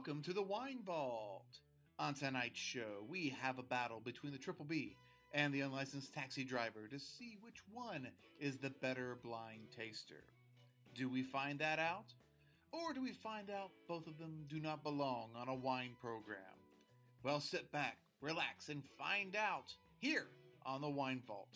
Welcome to the Wine Vault. On tonight's show, we have a battle between the Triple B and the unlicensed taxi driver to see which one is the better blind taster. Do we find that out? Or do we find out both of them do not belong on a wine program? Well, sit back, relax, and find out here on the Wine Vault.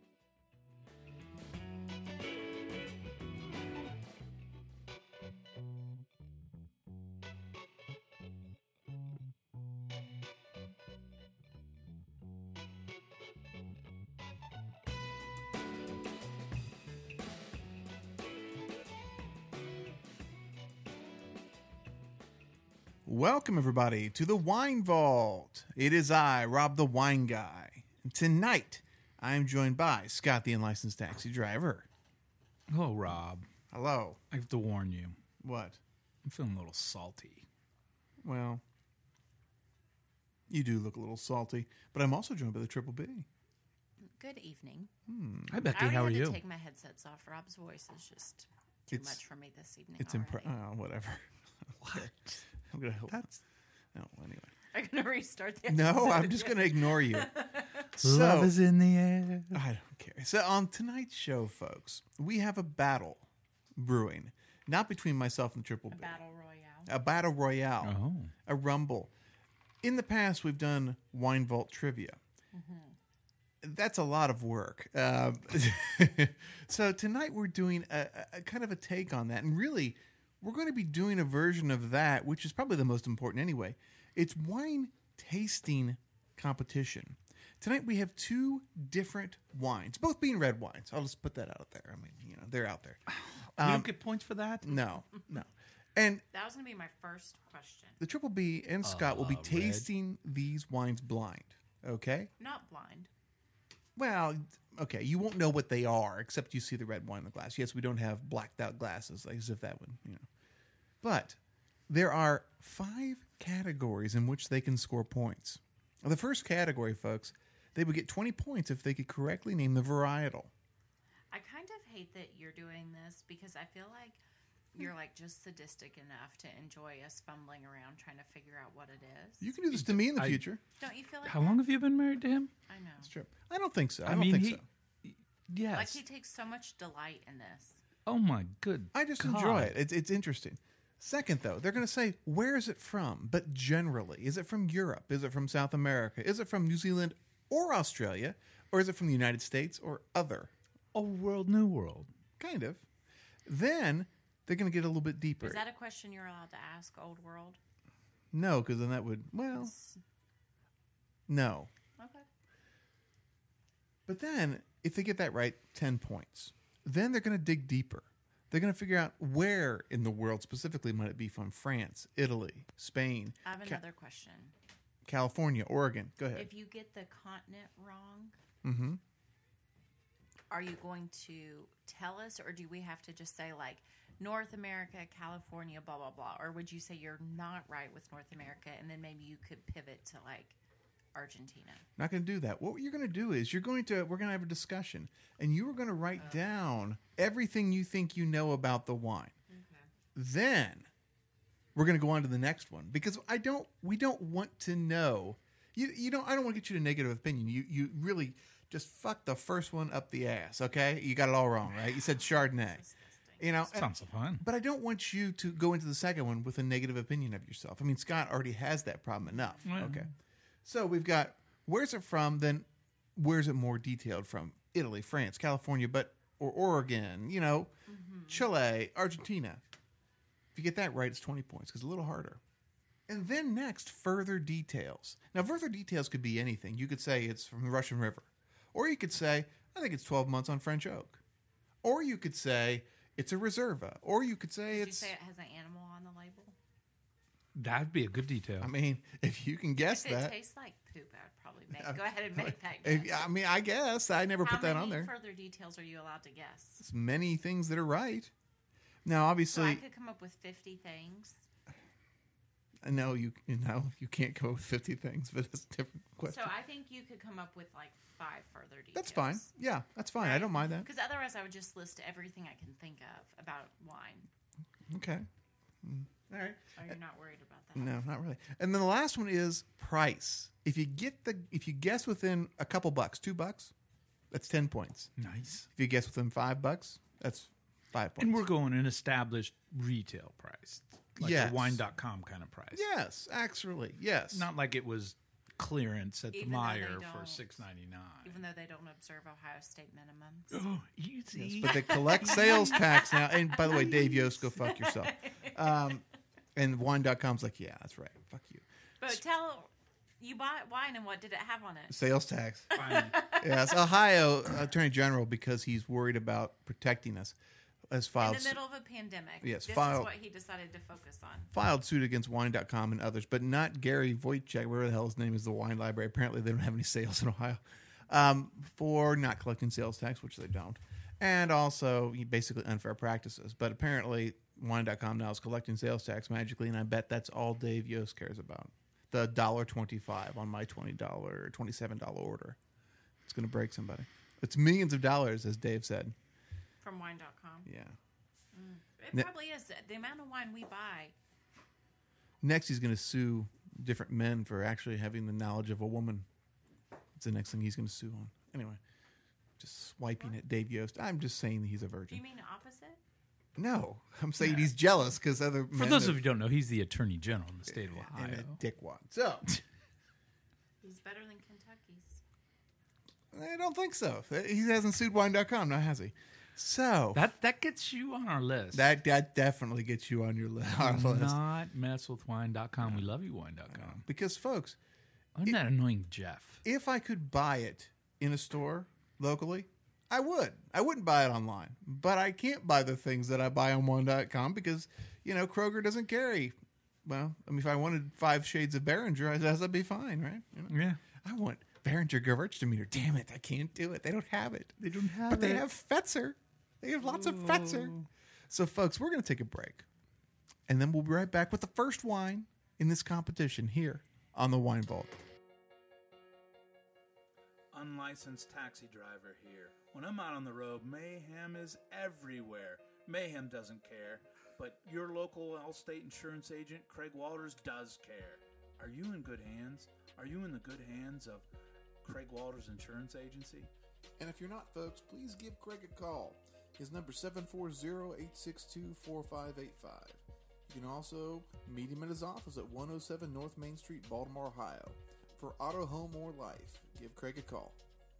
Welcome, everybody, to the Wine Vault. It is I, Rob the Wine Guy. And tonight, I am joined by Scott the Unlicensed Taxi Driver. Hello, Rob. Hello. I have to warn you. What? I'm feeling a little salty. Well, you do look a little salty, but I'm also joined by the Triple B. Good evening. Hi, Becky. I already How are had you? to take my headsets off. Rob's voice is just too much for me this evening. It's whatever. What? I'm gonna help. That's Are Anyway. you going to restart the No, episode I'm just again? gonna ignore you. love is in the air. I don't care. So on tonight's show, folks, we have a battle brewing, not between myself and Triple B. Battle Royale. A battle royale. Oh. A rumble. In the past, we've done Wine Vault trivia. That's a lot of work. So tonight we're doing a kind of a take on that. And really, we're going to be doing a version of that, which is probably the most important anyway. It's wine tasting competition. Tonight we have two different wines, both being red wines. I'll just put that out there. I mean, they're out there. You don't get points for that? No. And That was going to be my first question. the Triple B and Scott will be tasting these wines blind. Okay? Not blind. Well, okay, you won't know what they are except you see the red wine in the glass. Yes, we don't have blacked out glasses, like as if that would, But there are 5 categories in which they can score points. The first category, folks, they would get 20 points if they could correctly name the varietal. I kind of hate that you're doing this because I feel like you're like just sadistic enough to enjoy us fumbling around trying to figure out what it is. You can do this to me in the future. Don't you feel like How that? long have you been married to him? I know. It's true. I don't think so. I don't mean, think he- so. Yes. Like he takes so much delight in this. Oh, my good I just God. enjoy it. It's interesting. Second, though, they're going to say, where is it from? But generally, is it from Europe? Is it from South America? Is it from New Zealand or Australia? Or is it from the United States or other? Old world, new world. Kind of. Then they're going to get a little bit deeper. Is that a question you're allowed to ask, Old World? No, because then that would, no. Okay. But then, if they get that right, 10 points. Then they're going to dig deeper. They're going to figure out where in the world specifically might it be from. France, Italy, Spain, I have another question. California, Oregon. Go ahead. If you get the continent wrong, Mm-hmm. are you going to tell us, or do we have to just say like North America, California, blah blah blah, or would you say you're not right with North America, and then maybe you could pivot to like Argentina? Not going to do that. What you're going to do is we're going to have a discussion, and you are going to write down everything you think you know about the wine. Okay. Then we're going to go on to the next one because we don't want to know. I don't want to get you to negative opinion. You really just fucked the first one up the ass. Okay, you got it all wrong, right? You said Chardonnay. Sounds so fun. But I don't want you to go into the second one with a negative opinion of yourself. I mean, Scott already has that problem enough. Well. Okay. So we've got where's it from, then where's it more detailed from? Italy, France, California, or Oregon, Chile, Argentina. If you get that right, it's 20 points because it's a little harder. And then next, further details. Now, further details could be anything. You could say it's from the Russian River. Or you could say, I think it's 12 months on French oak. Or you could say it's a Reserva. Or you could say Did you it's... say it has an animal on the label? That'd be a good detail. I mean, if you can guess If it that... tastes like poop, I would probably go ahead and make that If- guess. I mean, I guess. I never How put that many on there. further details are you allowed to guess? It's many things that are right. Now, So obviously... I could come up with 50 things. No, you can't go with 50 things, but it's a different question. So I think you could come up with like 5 further details. That's fine. Yeah, that's fine. I don't mind that. Because otherwise I would just list everything I can think of about wine. Okay. All right. Oh, you're not worried about that. No, not really. And then the last one is price. If you guess within a couple bucks, $2, that's 10 points. Nice. If you guess within $5, that's 5 points. And we're going an established retail price. Like Yes. a wine.com kind of price. Yes, actually, yes. Not like it was clearance at Even the though Meijer they for don't. $6.99. Even though they don't observe Ohio State minimums. Oh, easy. But they collect sales tax now. And by the way, Dave Yost, go fuck yourself. And wine.com's like, yeah, that's right. Fuck you. But you bought wine and what did it have on it? Sales tax. Fine. Yes, Ohio Attorney General, because he's worried about protecting us, has In filed the middle of a pandemic. Yes, This file- is what he decided to focus on. filed suit against wine.com and others, but not Gary Wojcik, whatever the hell his name is, the wine library. Apparently, they don't have any sales in Ohio for not collecting sales tax, which they don't. And also, basically unfair practices. But apparently, wine.com now is collecting sales tax magically, and I bet that's all Dave Yost cares about. The $1.25 on my $20, $27 order. It's going to break somebody. It's millions of dollars, as Dave said. From wine.com. Yeah. It Ne- probably is. The amount of wine we buy. Next, he's going to sue different men for actually having the knowledge of a woman. It's the next thing he's going to sue on. Anyway, just swiping at Dave Yost. I'm just saying that he's a Do virgin. you mean the opposite? No, I'm saying he's jealous because other For men those have- of you who don't know, he's the Attorney General in the state of and Ohio. a dickwad. So He's better than Kentucky's. I don't think so. He hasn't sued wine.com now, has he? So That gets you on our list. that definitely gets you on your our Do list. not mess with wine.com. We love you, wine.com. Because folks, Isn't that annoying, Jeff? if I could buy it in a store locally, I would. I wouldn't buy it online. But I can't buy the things that I buy on one.com because, Kroger doesn't carry. Well, I mean, if I wanted 5 shades of Behringer, that'd be fine, right? Yeah. I want Behringer Gewürztraminer. Damn it, I can't do it. They don't have it. They don't have But they it. have Fetzer. They have lots of Fetzer. So, folks, we're going to take a break. And then we'll be right back with the first wine in this competition here on the Wine Vault. Unlicensed taxi driver here. When I'm out on the road, mayhem is everywhere. Mayhem doesn't care, but your local Allstate insurance agent, Craig Walters, does care. Are you in good hands? Are you in the good hands of Craig Walters Insurance Agency? And if you're not, folks, please give Craig a call. His number is 740-862-4585. You can also meet him at his office at 107 North Main Street, Baltimore, Ohio. For auto, home, or life, give Craig a call.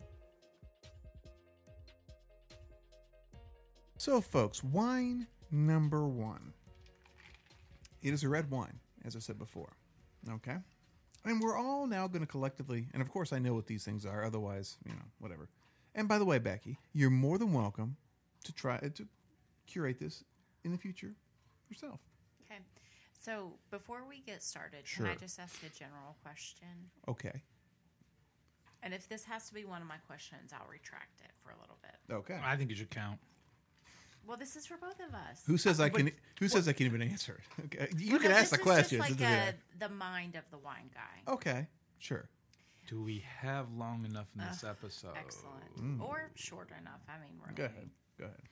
So, folks, wine number 1. It is a red wine, as I said before. Okay? And we're all now going to collectively, and of course I know what these things are, otherwise, whatever. And by the way, Becky, you're more than welcome to try to curate this in the future yourself. Okay. So before we get started, Sure. can I just ask a general question? Okay. And if this has to be one of my questions, I'll retract it for a little bit. Okay. I think it should count. Well, this is for both of us. Who says I can? Who says I can even answer it? Okay. You Well, can no, ask the this is questions. Just It like doesn't matter. the mind of the wine guy. Okay. Sure. Do we have long enough in this episode? Excellent. Or short enough. I mean, really. Go ahead. Go ahead.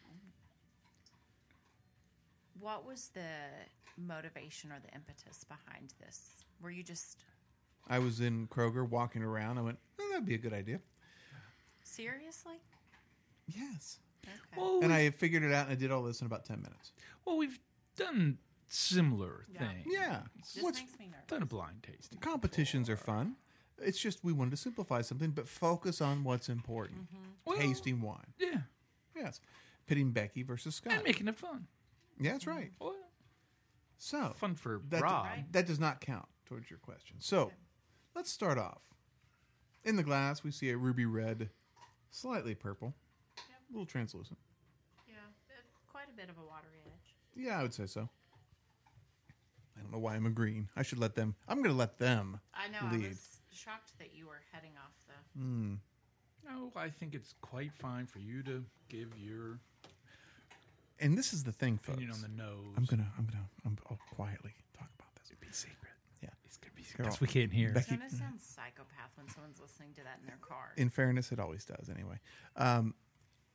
What was the motivation or the impetus behind this? Were you just I was in Kroger walking around. I went, that'd be a good idea. seriously? Yes. Okay. Well, And I figured it out and I did all this in about 10 minutes. we've done similar Yeah. things. Yeah. This What's makes me nervous. Done a blind tasting. competitions are fun. It's just we wanted to simplify something, but focus on what's important. Well- Tasting wine. Yeah. Yes. Pitting Becky versus Scott. And making it fun. Yeah, that's right. Well, So fun for that, Rob. that does not count towards your question. So let's start off. In the glass, we see a ruby red, slightly purple, a little translucent. Yeah, quite a bit of a watery edge. Yeah, I would say so. I don't know why I'm agreeing. I should let them. I'm going to let them. I know. Lead. I was shocked that you were heading off the. No, I think it's quite fine for you to give your And this is the thing, folks. opinion on the nose. I'll quietly talk about this. be secret. Yeah. It's gonna be Girl. secret. Because we can't hear. It's Becky- going to sound psychopath when someone's listening to that in their car. In fairness, it always does anyway.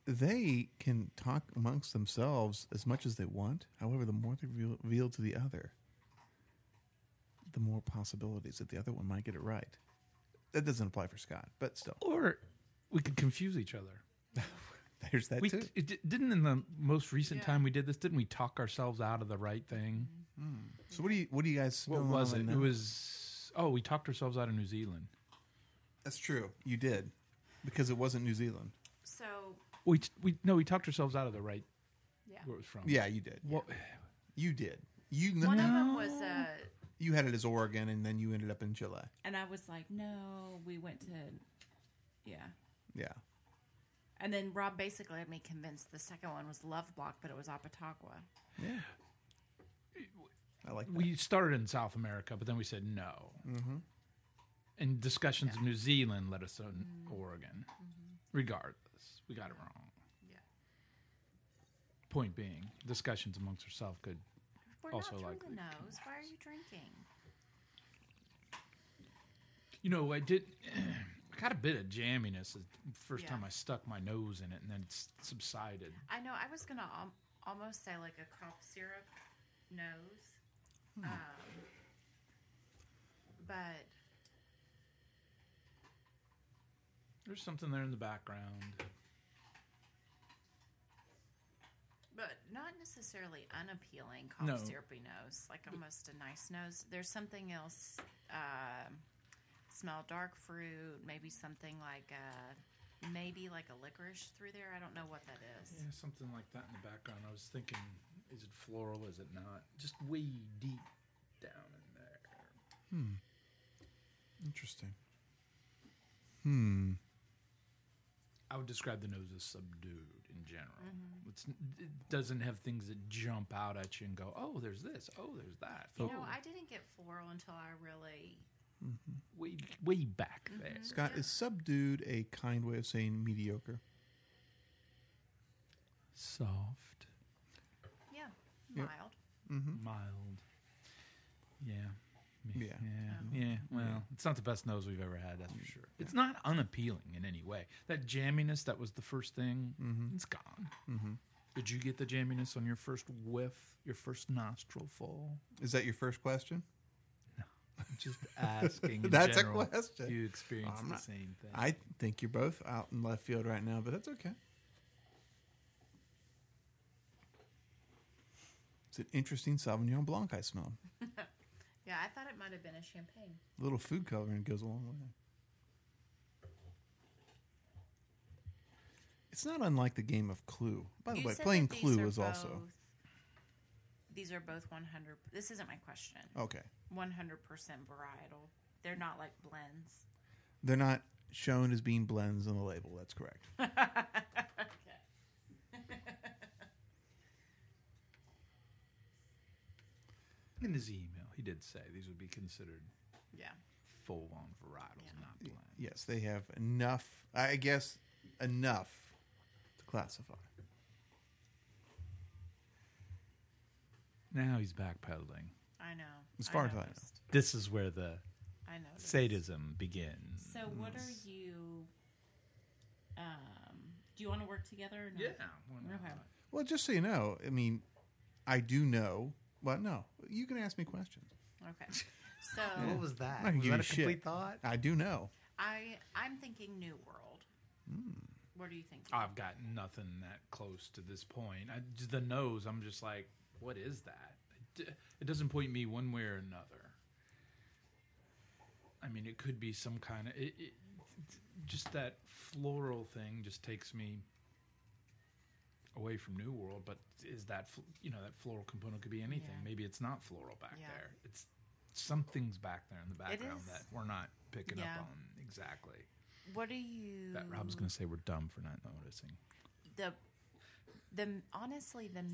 they can talk amongst themselves as much as they want. However, the more they reveal to the other, the more possibilities that the other one might get it right. That doesn't apply for Scott, but still. Or we could confuse each other. There's that too. Didn't in the most recent time we did this, didn't we talk ourselves out of the right thing? So what do you guys? What was it? It was we talked ourselves out of New Zealand. That's true. You did, because it wasn't New Zealand. So We talked ourselves out of the right. yeah, Where it was from. Yeah, you did. Well, You did. You one of them was you had it as Oregon, and then you ended up in Chile. and I was like, no, we went to, yeah. Yeah. And then Rob basically had me convinced the second one was Love Block, but it was Apatagua. Yeah. I like that. we started in South America, but then we said no. Mm-hmm. And discussions in New Zealand led us to Oregon. Regardless, we got it wrong. Yeah. Point being, discussions amongst ourselves could We're also not through likely. the nose. Why are you drinking? You know, I did. I got a bit of jamminess the first Yeah. time I stuck my nose in it, and then it subsided. I know. I was gonna almost say like a cough syrup nose, but There's something there in the background. not necessarily unappealing cough No. syrupy nose. Like almost a nice nose. There's something else. Smell dark fruit. Maybe something like maybe like a licorice through there. I don't know what that is. Yeah, something like that in the background. I was thinking, is it floral? Is it not? Just way deep down in there. Interesting. I would describe the nose as subdued in general. It doesn't have things that jump out at you and go, oh, there's this, oh, there's that. You know, I didn't get floral until I really. way back there. Scott, is subdued a kind way of saying mediocre? Soft, Yeah, Yep. mild. mild. Yeah. Yeah. Yeah. Well, it's not the best nose we've ever had, that's for sure. It's not unappealing in any way. That jamminess that was the first thing, it's gone. Did you get the jamminess on your first whiff, your first nostril full? Is that your first question? I'm just asking. In That's a general, question. if you experience I'm the not- same thing. I think you're both out in left field right now, but that's okay. It's an interesting Sauvignon Blanc I smelled. Yeah, I thought it might have been a champagne. A little food coloring goes a long way. It's not unlike the game of Clue. By the You way, said playing that these Clue are is also... both- These are both 100. This isn't my question. Okay. 100% varietal. They're not like blends. They're not shown as being blends on the label. That's correct. In his email, he did say these would be considered Yeah. full-on varietals, not blends. Yes, they have enough, I guess, enough to classify. Now he's backpedaling. I know. As far as I know. noticed. This is where the I know. sadism begins. So what are you? Do you want to work together? Or no? Okay. Well, just so you know, I mean, I do know. Well, no, you can ask me questions. Okay. So What was that? I can Was give that you a complete shit. thought? I do know. I'm thinking New World. What do you think? I've got nothing that close to this point. The nose, I'm just like, what is that? It doesn't point me one way or another. I mean, it could be some kind of... just that floral thing just takes me away from New World, but is that, that floral component could be anything. Yeah. Maybe it's not floral back Yeah. there. It's something's back there in the background is. that we're not picking Yeah. up on exactly. What do you? That Rob's going to say we're dumb for not noticing. The honestly the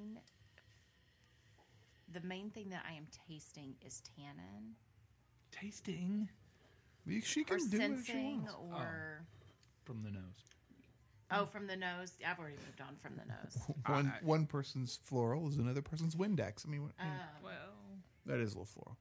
main thing that I am tasting is tannin Tasting She or can do what she sensing wants. or from the nose. from the nose. I've already moved on from the nose. One person's floral is another person's Windex. I mean, Well, that is a little floral.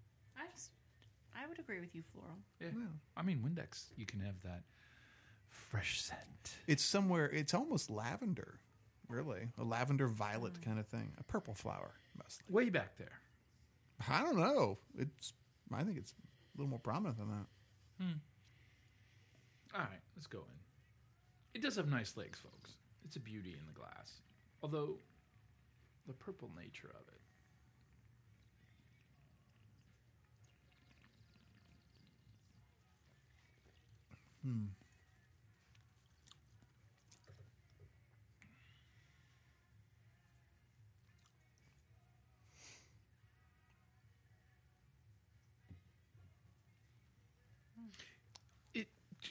I would agree with you, floral. yeah. I mean, Windex, you can have that fresh scent. It's somewhere. It's almost lavender, really, a lavender violet kind of thing, a purple flower mostly. Way back there. I don't know. I think it's a little more prominent than that. All right, let's go in. It does have nice legs, folks. It's a beauty in the glass. Although, the purple nature of it. It.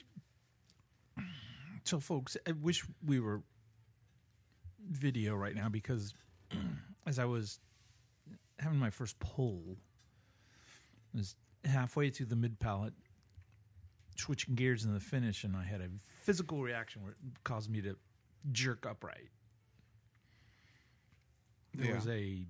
So, folks, I wish we were video right now because as I was having my first pull, I was halfway through the mid palate, switching gears in the finish, and I had a physical reaction where it caused me to jerk upright. There was a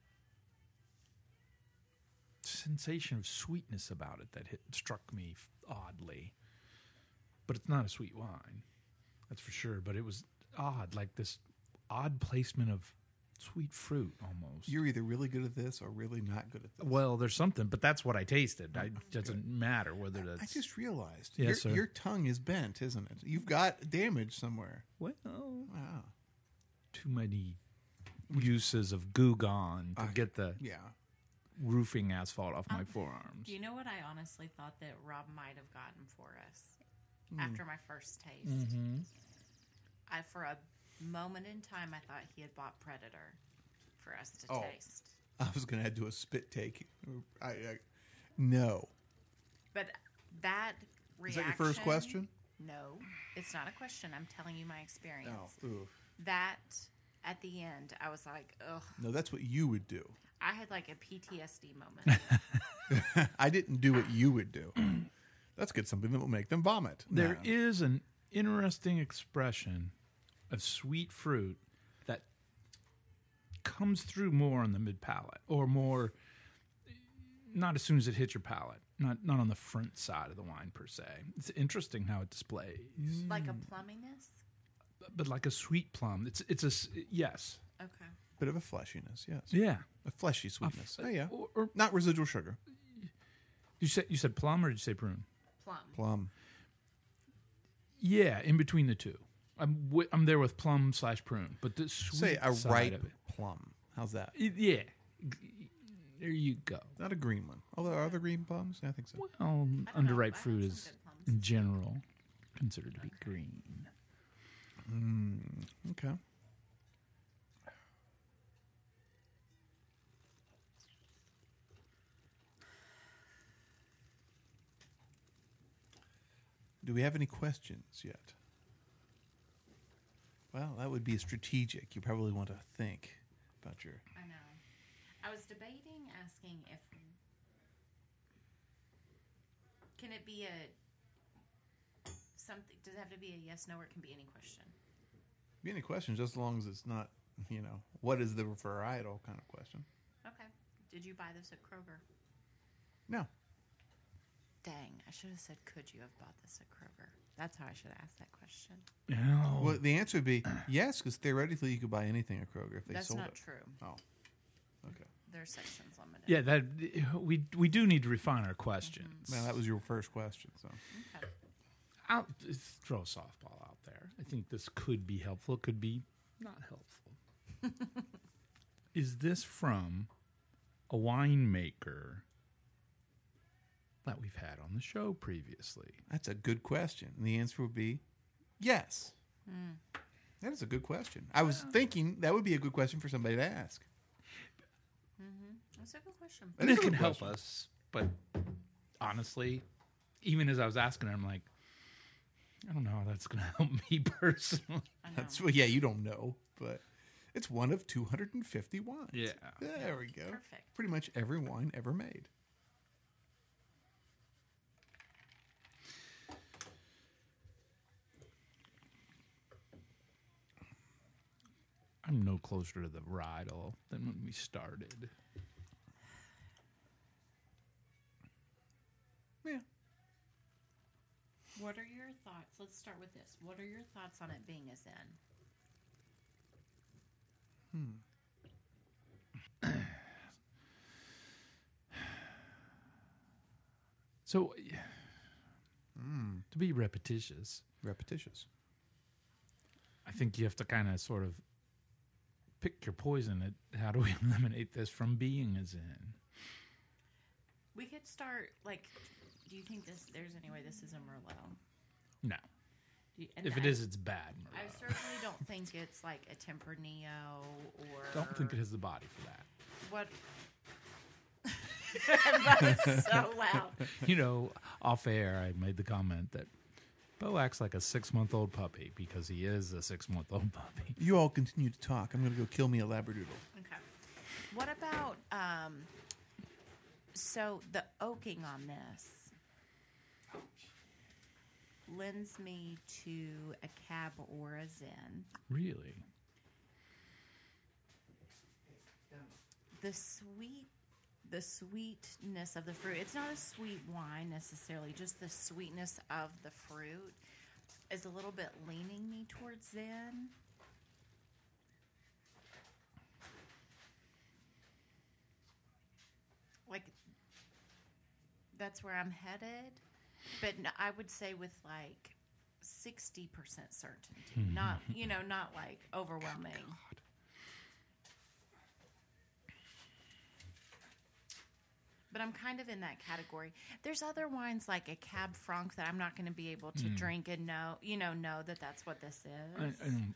sensation of sweetness about it that struck me oddly. But it's not a sweet wine, that's for sure. But it was odd, like this odd placement of sweet fruit almost. You're either really good at this or really not good at this. Well, there's something, but that's what I tasted. It doesn't matter whether that's... I just realized Yes, your sir. tongue is bent, isn't it? You've got damage somewhere. Well, Wow. too many uses of Goo Gone to get the Yeah. roofing asphalt off my forearms. You know what I honestly thought that Rob might have gotten for us after my first taste? I, for a moment in time, I thought he had bought Predator for us to taste. I was going to do a spit take. No. But that Is reaction... that your first question? No, it's not a question. I'm telling you my experience. Oh, ooh. That, at the end, I was like, ugh. No, that's what you would do. I had like a PTSD moment. I didn't do what you would do. Let's get something that will make them vomit. There No. is an interesting expression of sweet fruit that comes through more on the mid palate, or more not as soon as it hits your palate, not on the front side of the wine per se. It's interesting how it displays, Like a plumminess? but like a sweet plum. It's a yes, Okay. Bit of a fleshiness, yes. yeah. A fleshy sweetness. Oh, yeah. Or Not residual sugar. you said plum or did you say prune? Plum. Plum. Yeah, in between the two. I'm there with plum / prune, but the sweet Say a side ripe of it. plum. How's that? Yeah, there you go. Not a green one. Although, are there green plums? I think so. Well, I don't know. underripe I had fruit some is good plums. in general considered to be green. Okay. Do we have any questions yet? Well, that would be strategic. You probably want to think about your... I know. I was debating asking if... Can it be a... something? Does it have to be a yes, no, or it can be any question? Be any questions, just as long as it's not, what is the varietal kind of question. Okay. Did you buy this at Kroger? No. Dang, I should have said, could you have bought this at Kroger? That's how I should have asked that question. No. Well, the answer would be yes, because theoretically you could buy anything at Kroger if they That's sold not it. true. Oh, okay. Their section's limited. Yeah, that we do need to refine our questions. Well, that was your first question, so Okay. I'll just throw a softball out there. I think this could be helpful. It could be not helpful. Is this from a winemaker that we've had on the show previously? that's a good question. And the answer would be yes. That is a good question. I was thinking that would be a good question for somebody to ask. That's a good question. That And is it a can good help question. us, but honestly, even as I was asking her, I'm like, I don't know how that's going to help me personally. I know. That's well, yeah, you don't know, but it's one of 250 wines. Yeah. There we go. Perfect. Pretty much every wine ever made. I'm no closer to the varietal than when we started. Yeah. What are your thoughts? Let's start with this. What are your thoughts on it being a Zen? So, to be repetitious, I think you have to kind of sort of pick your poison at how do we eliminate this from being a Zen? We could start, like, do you think there's any way this is a Merlot? No. And If it is, it's bad. I Merlot. certainly don't think it's like a Tempranillo or... Don't think it has the body for that. What? That was so loud. You know, off air, I made the comment that Bo acts like a 6-month-old puppy because he is a 6-month-old puppy. You all continue to talk. I'm going to go kill me a labradoodle. Okay. What about, so the oaking on this lends me to a Cab or a Zen. Really? The sweetness of the fruit. It's not a sweet wine necessarily, just the sweetness of the fruit is a little bit leaning me towards Zen. Like, that's where I'm headed. But I would say with like 60% certainty. Not, not like overwhelming. But I'm kind of in that category. There's other wines like a Cab Franc that I'm not going to be able to drink and know that that's what this is.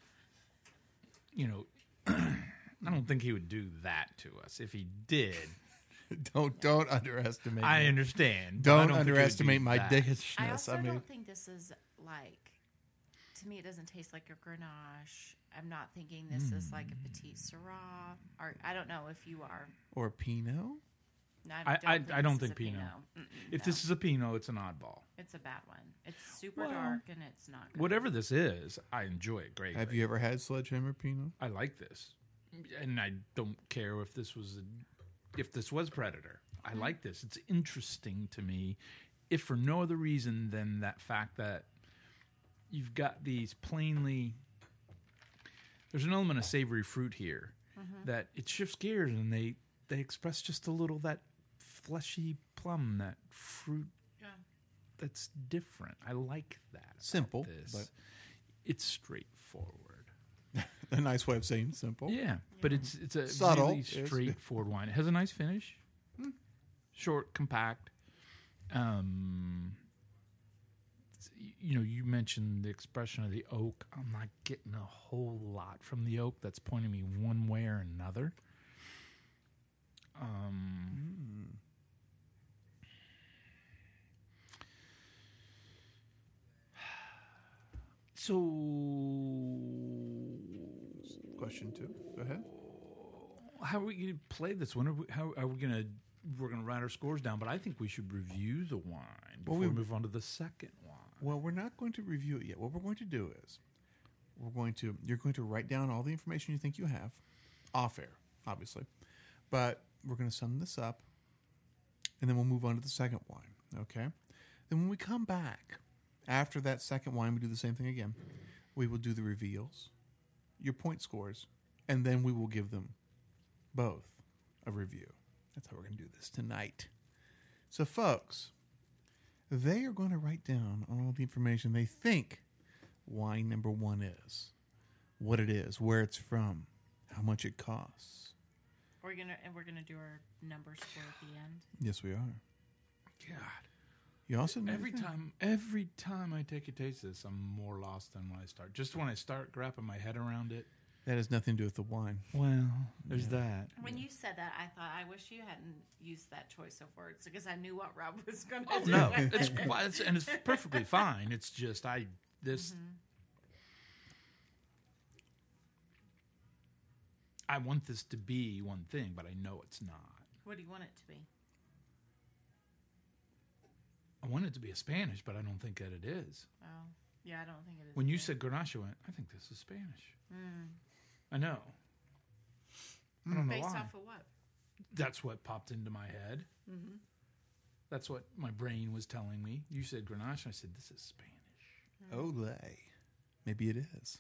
I don't think he would do that to us. If he did, Don't underestimate. I me. understand. but I Don't don't think he would underestimate do my that. dickishness. I also don't think this is like, to me, it doesn't taste like a Grenache. I'm not thinking this is like a Petit Syrah. Or I don't know if you are. Or Pinot. No, I don't this is think a Pinot. If No. this is a Pinot, it's an oddball. It's a bad one. It's super Well, dark and it's not good. Whatever this is, I enjoy it greatly. Have you ever had Sledgehammer Pinot? I like this, and I don't care if this was Predator. I like this. It's interesting to me, if for no other reason than that fact that you've got these plainly. There's an element of savory fruit here that it shifts gears, and they express just a little that fleshy plum, that fruit Yeah. that's different. I like that. about Simple, this. but- It's straightforward. A nice way of saying simple. Yeah, but it's a Subtle. really Yes. straightforward wine. It has a nice finish, short, compact. You mentioned the expression of the oak. I'm not getting a whole lot from the oak that's pointing me one way or another. So Question 2. Go ahead. how are we going to play this one? How are we going to? We're going to write our scores down, but I think we should review the wine before we move on to the second wine. Well, we're not going to review it yet. What we're going to do is you're going to write down all the information you think you have, off air, obviously. But we're going to sum this up, and then we'll move on to the second wine, okay? Then when we come back, after that second wine, we do the same thing again. We will do the reveals, your point scores, and then we will give them both a review. That's how we're going to do this tonight. So, folks, they are going to write down all the information they think wine number 1 is, what it is, where it's from, how much it costs. We're gonna do our number score at the end. Yes, we are. God. You also know Every time I take a taste of this, I'm more lost than when I start. Just when I start wrapping my head around it. that has nothing to do with the wine. Well, there's that. When you said that, I thought, I wish you hadn't used that choice of words because I knew what Rob was going to do. No, it's perfectly fine. It's just I want this to be one thing, but I know it's not. What do you want it to be? I want it to be a Spanish, but I don't think that it is. Oh, yeah, I don't think it is. When you either. said Grenache, I went, I think this is Spanish. I know. I don't know Based why. off of what? That's what popped into my head. That's what my brain was telling me. You said Grenache, and I said, this is Spanish. Olay. Maybe it is.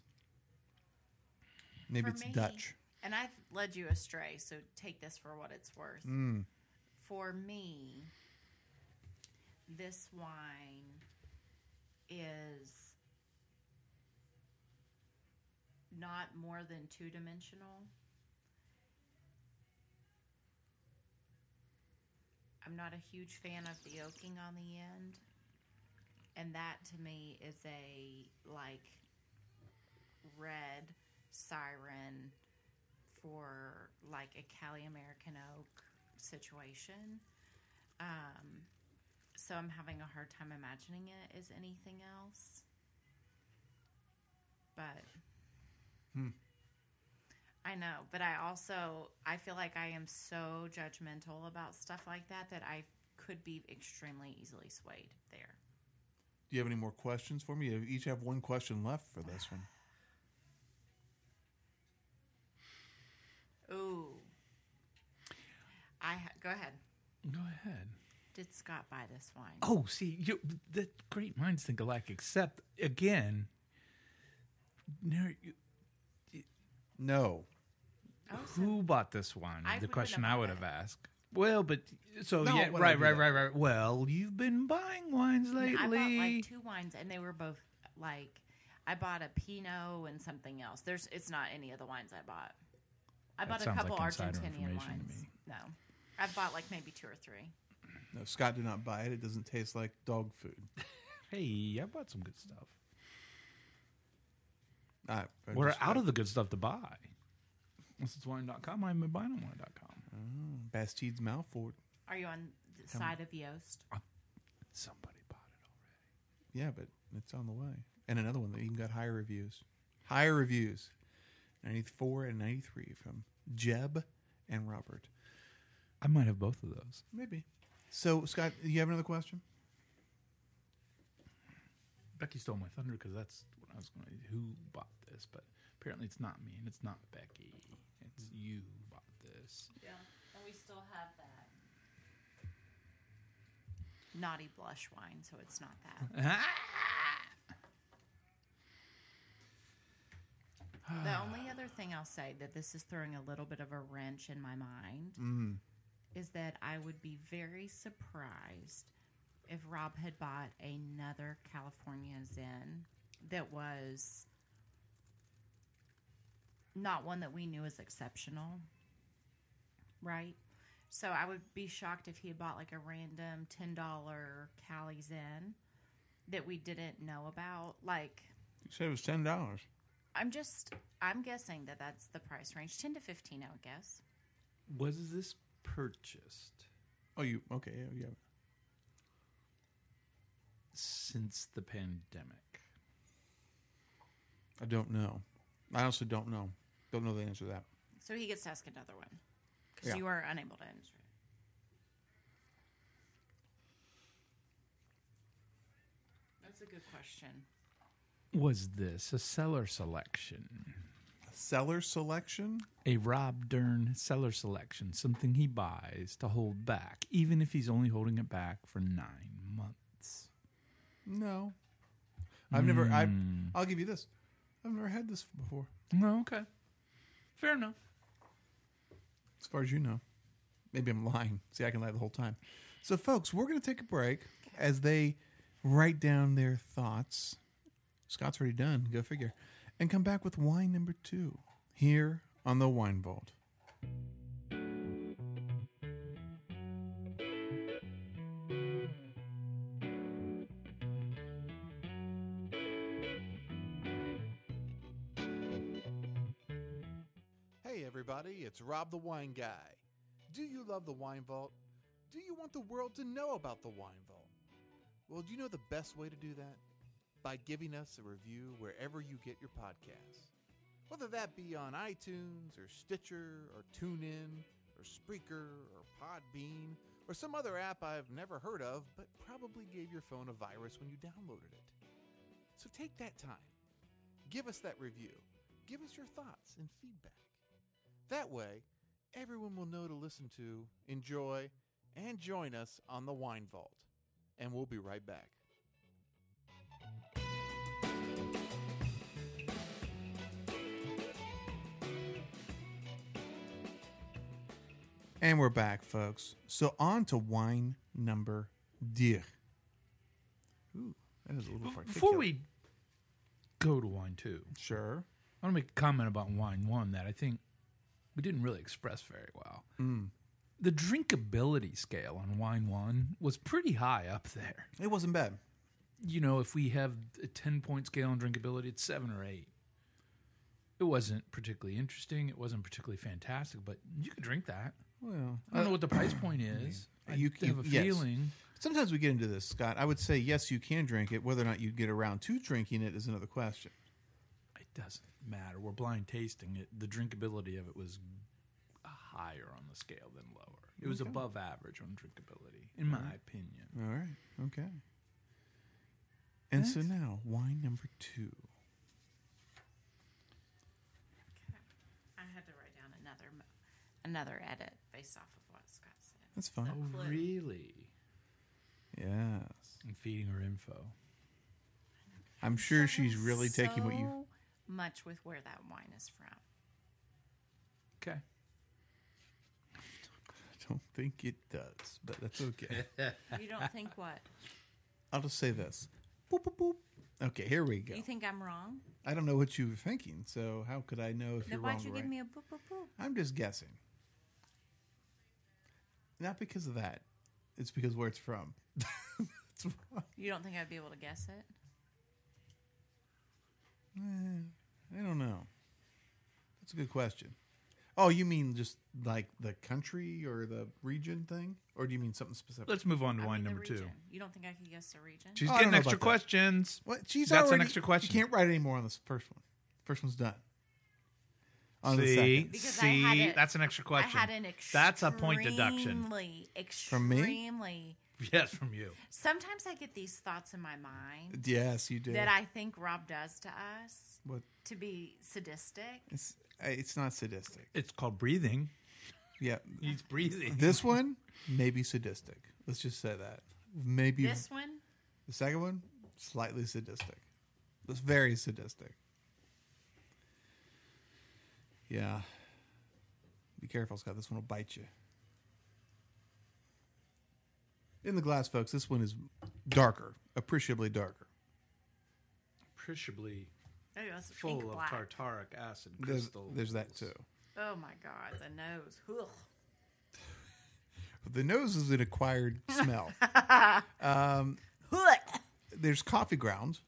Maybe For it's me, Dutch. And I've led you astray, so take this for what it's worth. For me, this wine is not more than 2-dimensional. I'm not a huge fan of the oaking on the end. And that to me is a like red siren for like a Cali American oak situation. So I'm having a hard time imagining it as anything else. But I know, but I feel like I am so judgmental about stuff like that I could be extremely easily swayed there. Do you have any more questions for me? You each have one question left for this one. Ooh. Go ahead. Go ahead. Did Scott buy this wine? Oh, see, the great minds think alike, except, again, No. Oh, who bought this wine? I The wouldn't question have I would bought have it. asked. Well, but, so, No, yeah, when I do that. right. Well, you've been buying wines lately. I bought like 2 wines, and they were both like I bought a Pinot and something else. It's not any of the wines I bought. I That bought a sounds couple like insider Argentinian information to wines. me. No, I've bought like maybe 2 or 3. No, Scott did not buy it. It doesn't taste like dog food. Hey, I bought some good stuff. We're We're out of the good stuff to buy. Unless it's wine.com, I'm buying on wine.com. Bastide's Malford. Are you on the side of Yoast? Somebody bought it already. Yeah, but it's on the way. And another one that even got higher reviews. Higher reviews. 94 and 93 from Jeb and Robert. I might have both of those. Maybe. So, Scott, you have another question? Becky stole my thunder because that's what I was going to. Who bought this? But apparently it's not me and it's not Becky. It's you bought this. Yeah, and we still have that naughty blush wine, so it's not that. The only other thing I'll say that this is throwing a little bit of a wrench in my mind is that I would be very surprised if Rob had bought another California Zen that was not one that we knew as exceptional, right? So I would be shocked if he had bought like a random $10 Cali Zen that we didn't know about. Like, You said it was $10. I'm guessing that that's the price range, 10 to 15, I would guess. Was this purchased Oh, okay, yeah. since the pandemic? I don't know. I honestly don't know. Don't know the answer to that. So he gets to ask another one because Yeah. you were unable to answer it. That's a good question. Was this a seller selection? Seller selection? A Rob Dern seller selection, something he buys to hold back, even if he's only holding it back for 9 months. No. I'll give you this. I've never had this before, No, okay. Fair enough. as far as you know. Maybe I'm lying. See, I can lie the whole time. So, folks, we're going to take a break as they write down their thoughts. Scott's already done. Go figure. And come back with wine number 2 here on the Wine Vault. Hey, everybody. It's Rob the Wine Guy. Do you love the Wine Vault? Do you want the world to know about the Wine Vault? Well, do you know the best way to do that? By giving us a review wherever you get your podcasts. Whether that be on iTunes or Stitcher or TuneIn or Spreaker or Podbean or some other app I've never heard of but probably gave your phone a virus when you downloaded it. So take that time. Give us that review. Give us your thoughts and feedback. That way, everyone will know to listen to, enjoy, and join us on the Wine Vault. And we'll be right back. And we're back, folks. So on to wine number 2. Ooh, that is a little particular. Before we go to wine 2, Sure. I want to make a comment about wine 1 that I think we didn't really express very well. The drinkability scale on wine 1 was pretty high up there. It wasn't bad. You know, if we have a 10-point scale on drinkability, it's 7 or 8. It wasn't particularly interesting. It wasn't particularly fantastic, but you could drink that. Well, I don't know what the price point is. you have a yes. feeling. Sometimes we get into this, Scott. I would say, yes, you can drink it. Whether or not you get around to drinking it is another question. It doesn't matter. We're blind tasting it. The drinkability of it was higher on the scale than lower. It was above average on drinkability, in my opinion. All right. Okay. And so now, wine number 2. I had to write down another edit based off of what Scott said. That's fine. So- Oh, really? Yes. I'm feeding her info. I'm sure she's really taking what you... So much with where that wine is from. Okay. I don't think it does, but that's okay. You don't think what? I'll just say this. Boop, boop, boop. Okay, here we go. You think I'm wrong? I don't know what you were thinking, so how could I know if Then you're why'd wrong you or right? give me a boop boop boop? I'm just guessing. Not because of that. It's because where it's from. It's wrong. You don't think I'd be able to guess it? I don't know. That's a good question. Oh, you mean just like the country or the region thing? Or do you mean something specific? Let's move on to I wine mean, the number 2. region. You don't think I could guess the region? She's Oh, I don't getting know extra about that. questions. What? She's That's an already, extra question. You can't write any more on this first one. First one's done. On the See, second. Because I had it- that's an extra question. I had an That's a point deduction. From me? Extremely. Yes, from you. Sometimes I get these thoughts in my mind Yes, you did. that I think Rob does to us What? to be sadistic. It's not sadistic. It's called breathing. Yeah. He's breathing. This one, maybe sadistic. Let's just say that. Maybe This one, the second one, slightly sadistic. It's very sadistic. Yeah. Be careful, Scott. This one will bite you. In the glass, folks, this one is darker, appreciably darker. Appreciably oh, it's full ink of black. tartaric acid There's, crystals. there's that too. Oh my God, the nose. Ugh. The nose is an acquired smell. Ugh. There's coffee grounds.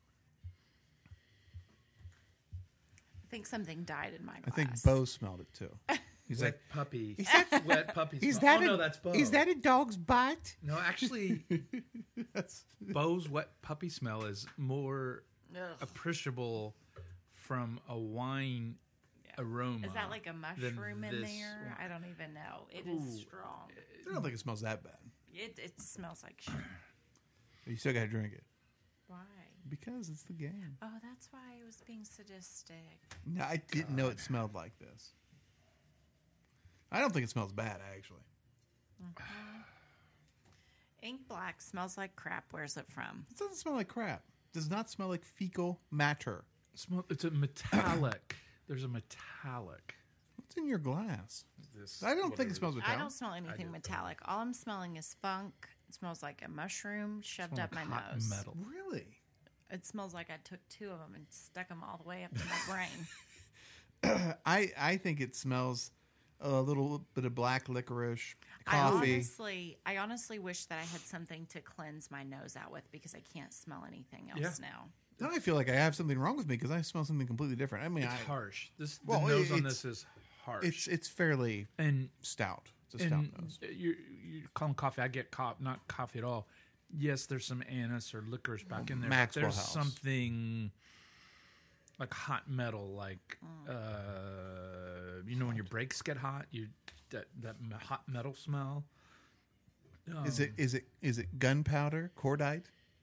I think something died in my glass. I think Bo smelled it too. He's wet like, puppy. Is that- wet puppy. is smell. that oh, no, a, that's Bo. is that a dog's butt? No, actually, Bo's wet puppy smell is more Ugh. appreciable from a wine aroma. Is that like a than mushroom in this there? I don't even know. It Ooh. is strong. I don't think it smells that bad. It smells like shit. But you still got to drink it Why? because it's the game. Oh, that's why I was being sadistic. No, I didn't know it smelled like this. I don't think it smells bad, actually. Ink black smells like crap. Where's it from? It doesn't smell like crap. It does not smell like fecal matter. It's a metallic. There's a metallic. What's in your glass? This I don't think it smells I metallic. don't smell anything metallic. All I'm smelling is funk. It smells like a mushroom shoved Smell up my like hot nose. metal. Really? It smells like I took 2 of them and stuck them all the way up to my brain. I think it smells a little bit of black licorice, coffee. I honestly wish that I had something to cleanse my nose out with because I can't smell anything else now. Now I feel like I have something wrong with me because I smell something completely different. I mean, It's harsh. The Well, nose on it's- this is harsh. it's fairly and stout. It's a stout and nose. you're calling coffee. I get not coffee at all. Yes, there's some anise or licorice back in there. but Maxwell there's House. something like hot metal, like when your brakes get hot, that hot metal smell. Is it gunpowder, cordite?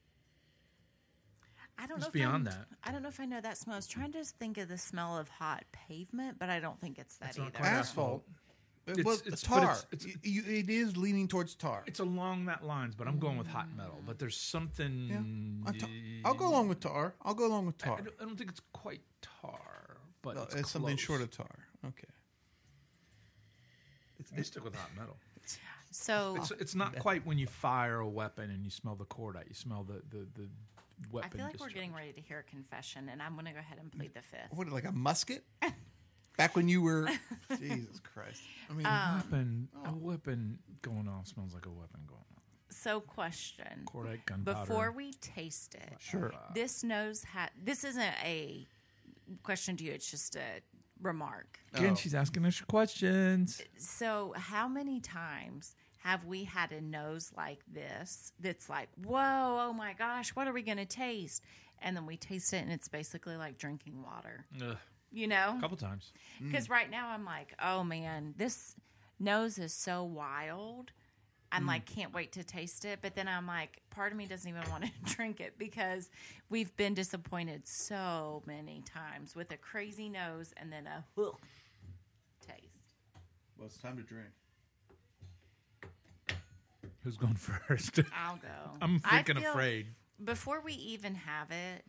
I don't It's know. beyond that. I don't know if I know that smell. I was trying to think of the smell of hot pavement, but I don't think it's that It's not either. quite Asphalt. It's- Well, it's- but tar. it's- It is leaning towards tar. It's along that lines, but I'm going with hot metal. But there's something. I'll go along with tar. I'll go along with tar. I don't think it's quite tar, but No, it's it's something close. short of tar. Okay. They stick with hot metal. So It's not quite when you fire a weapon and you smell the cordite. You smell the weapon. I feel like discharge. we're getting ready to hear a confession, and I'm going to go ahead and plead the fifth. What, like a musket? Back when you were... Jesus Christ. I mean, A weapon going off smells like a weapon going off. So, question. Cordite, gunpowder. Before we taste it, sure. this isn't a question to you, it's just a remark. Again, she's asking us questions. So, how many times have we had a nose like this that's like, whoa, oh my gosh, what are we going to taste? And then we taste it, and it's basically like drinking water. Ugh. You know? A couple times. Because right now I'm like, oh man, this nose is so wild. I'm like, can't wait to taste it. But then I'm like, part of me doesn't even want to drink it because we've been disappointed so many times with a crazy nose and then a taste. Well, it's time to drink. Who's going first? I'll go. I'm I freaking feel- afraid. Before we even have it,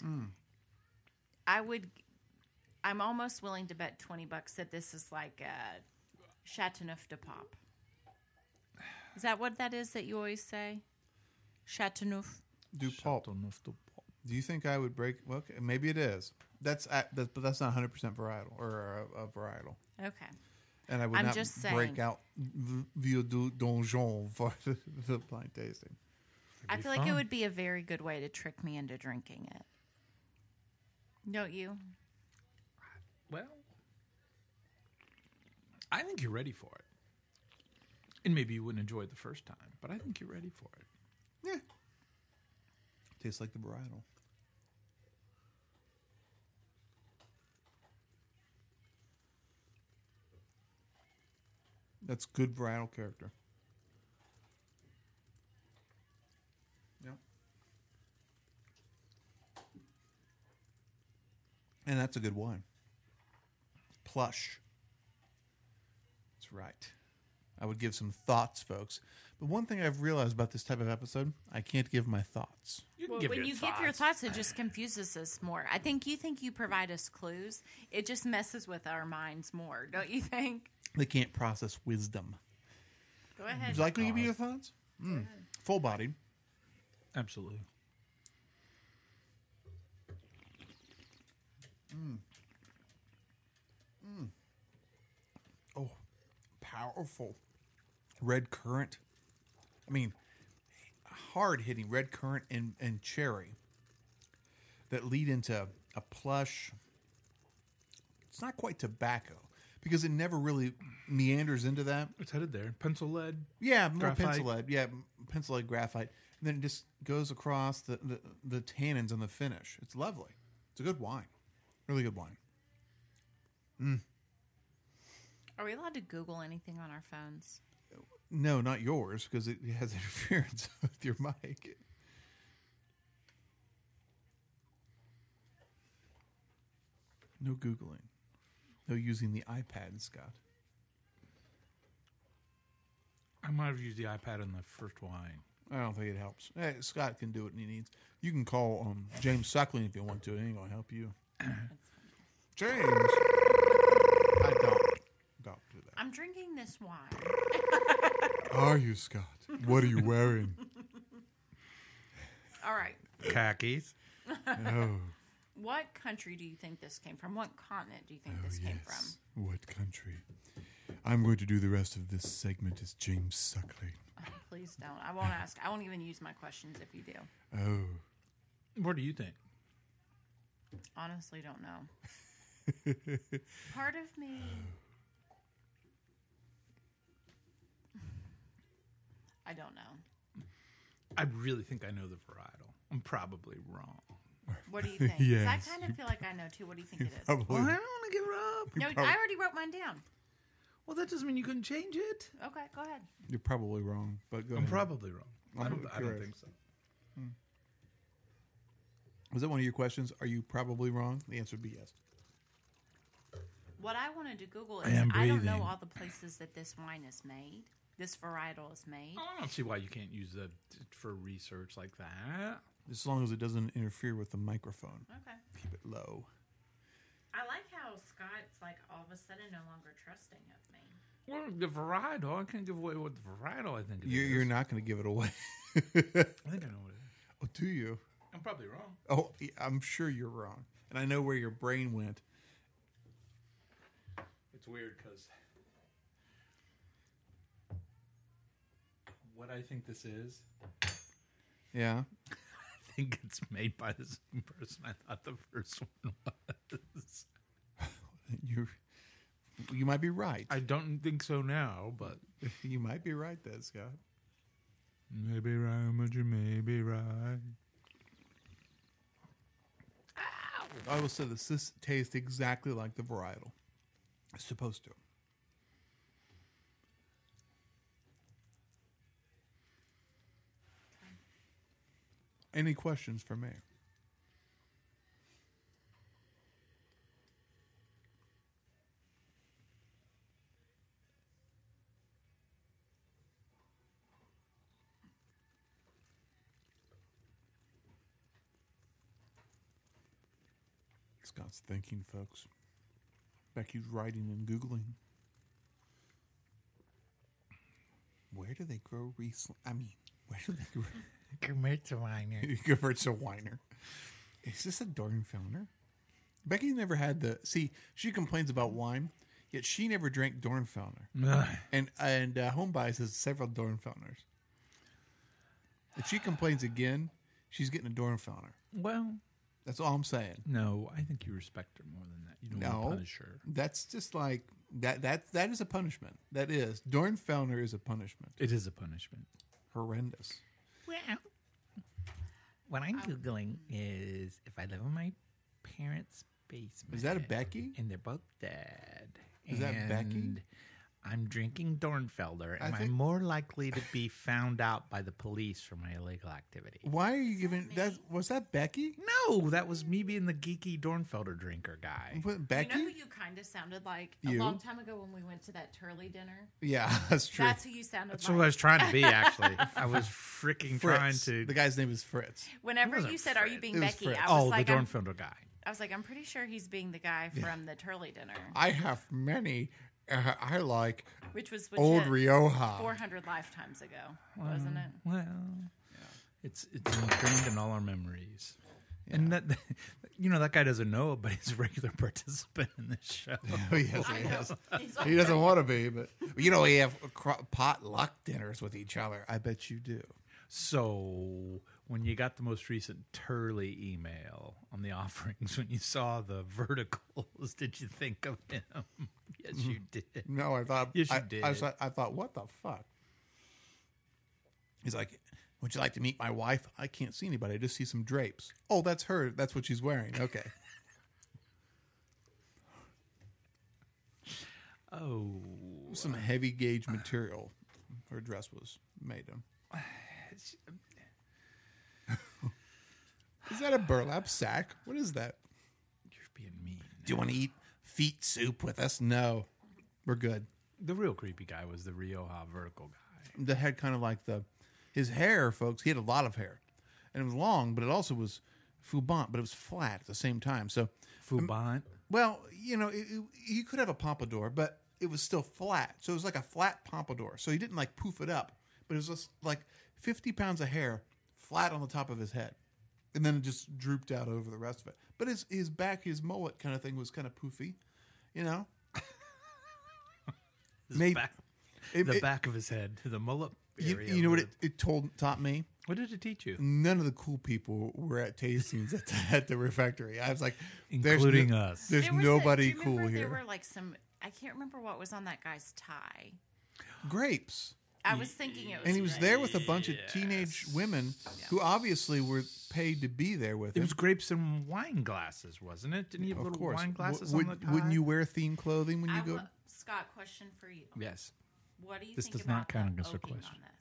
I'm almost willing to bet $20 that this is like a Chateauneuf de Pop. Is that what that is that you always say? Chateauneuf? Do pulp. Do you think I would break? Well, okay, maybe it is. But that's not 100% varietal or a varietal. Okay. And I would I'm not just break saying. out Vieux du Donjon for the blind tasting. I be feel like it fun. would be a very good way to trick me into drinking it. Don't you? Well, I think you're ready for it. And maybe you wouldn't enjoy it the first time, but I think you're ready for it. Yeah. Tastes like the varietal. That's good varietal character. Yeah. And that's a good wine. Plush. That's right. I would give some thoughts, folks. But one thing I've realized about this type of episode, I can't give my thoughts. You can Well, give when your you thoughts. give your thoughts, it just confuses us more. I think you provide us clues. It just messes with our minds more, don't you think? They can't process wisdom. Go ahead. Would you like me to give you your thoughts? Full bodied. Absolutely. Oh, powerful. Red currant. I mean, hard hitting red currant and cherry that lead into a plush. It's not quite tobacco because it never really meanders into that. It's headed there. Pencil lead. Yeah, more Graphite. pencil lead. Yeah, pencil lead graphite. And then it just goes across the tannins on the finish. It's lovely. It's a good wine. Really good wine. Are we allowed to Google anything on our phones? No, not yours, because it has interference with your mic. No Googling. No using the iPad, Scott. I might have used the iPad in the first wine. I don't think it helps. Hey, Scott can do it when he needs. You can call James Suckling if you want to. He ain't going to help you. James! I don't do that. I'm drinking this wine. Are you, Scott? What are you wearing? All right. Khakis. Oh, What country do you think this came from? What continent do you think this came from? What country? I'm going to do the rest of this segment as James Suckling. Oh, please don't. I won't ask. I won't even use my questions if you do. Oh. What do you think? Honestly, don't know. Part of me. I don't know. I really think I know the varietal. I'm probably wrong. What do you think? 'Cause Yes, I kind of feel like I know too. What do you think it is? Well, I don't want to give her up. No, I already wrote mine down. Well, that doesn't mean you couldn't change it. Okay, go ahead. You're probably wrong, but go I'm ahead. probably wrong. I I'm don't curious. think so. Was that one of your questions? Are you probably wrong? The answer would be yes. What I wanted to Google I is am I don't know breathing. all the places that this wine is made. This varietal is made. I don't see why you can't use that for research like that. As long as it doesn't interfere with the microphone. Okay. Keep it low. I like how Scott's like all of a sudden no longer trusting of me. Well, the varietal. I can't give away what the varietal I think it is. You're not going to give it away. I think I know what it is. Oh, do you? I'm probably wrong. Oh, yeah, I'm sure you're wrong. And I know where your brain went. It's weird because what I think this is, Yeah. I think it's made by the same person I thought the first one was. You might be right. I don't think so now, but You might be right there, Scott. maybe right, but you may be right. I will say this tastes exactly like the varietal. It's supposed to. Any questions for me? Scott's thinking, folks. Becky's writing and Googling. Where do they grow Riesling? I mean, where do they grow? Gewürztraminer. Is this a Dornfelder? Becky never had the... See, she complains about wine, yet she never drank Dornfelder. And Homebuys has several Dornfelders. If she complains again, she's getting a Dornfelder. Well, That's all I'm saying. no, I think you respect her more than that. You don't want to punish her. That's just like... That is a punishment. That is. Dornfelder is a punishment. It is a punishment. Horrendous. Well, what I'm Googling is if I live in my parents' basement. Is that a Becky? And they're both dead. Is that Becky? And I'm drinking Dornfelder. Am I think- more likely to be found out by the police for my illegal activity? Why are you giving... Was that Becky? No, that was me being the geeky Dornfelder drinker guy. What, Becky? You know who you kind of sounded like You? a long time ago when we went to that Turley dinner? Yeah, that's true. That's who you sounded That's like. what I was trying to be, actually. I was freaking trying Fritz. to... The guy's name is Fritz. Whenever wasn't you said, "Are you Fred. being It was Becky?" Fred. I was Oh, like, the I'm, Dornfelder guy. I was like, I'm pretty sure he's being the guy from the Turley dinner, I have many. I like which was Old legit Rioja. 400 lifetimes ago, wasn't it? Well, It's ingrained in all our memories. And that that guy doesn't know it, but he's a regular participant in this show. Oh, yes, I he know. is. He's like, He doesn't want to be, but we have potluck dinners with each other. I bet you do. So when you got the most recent Turley email on the offerings, when you saw the verticals, did you think of him? Yes, you did. No, I thought. Yes, you I, did. I thought, what the fuck? He's like, would you like to meet my wife? I can't see anybody. I just see some drapes. Oh, that's her. That's what she's wearing. Okay. Oh, Some heavy gauge material her dress was made of. Is that a burlap sack? What is that? you're being mean. Do you want to eat feet soup with us? No. We're good. The real creepy guy was the Rioja vertical guy. That had kind of like his hair, folks. He had a lot of hair. And it was long, but it also was Fubant, but it was flat at the same time. So, Fubant. well, you could have a pompadour, but it was still flat. So it was like a flat pompadour. So he didn't like poof it up, but it was just like 50 pounds of hair flat on the top of his head. And then it just drooped out over the rest of it. But his back, his mullet kind of thing was kind of poofy, His Maybe- back, It- the it- back of his head, the mullet You, area. you know what of it taught me? What did it teach you? None of the cool people were at tastings at the refectory. I was like, Including us. There's There was nobody do you cool remember here. There were like some. I can't remember what was on that guy's tie. Grapes. I was thinking it was. And he was grape. there with a bunch of teenage women who obviously were paid to be there with It him. was grapes and wine glasses, wasn't it? Didn't he have Of little course. wine glasses Would, on the tie? wouldn't you wear theme clothing when you go? Scott, question for you. Yes. What do you This think does about not count the against our oaking question. on this?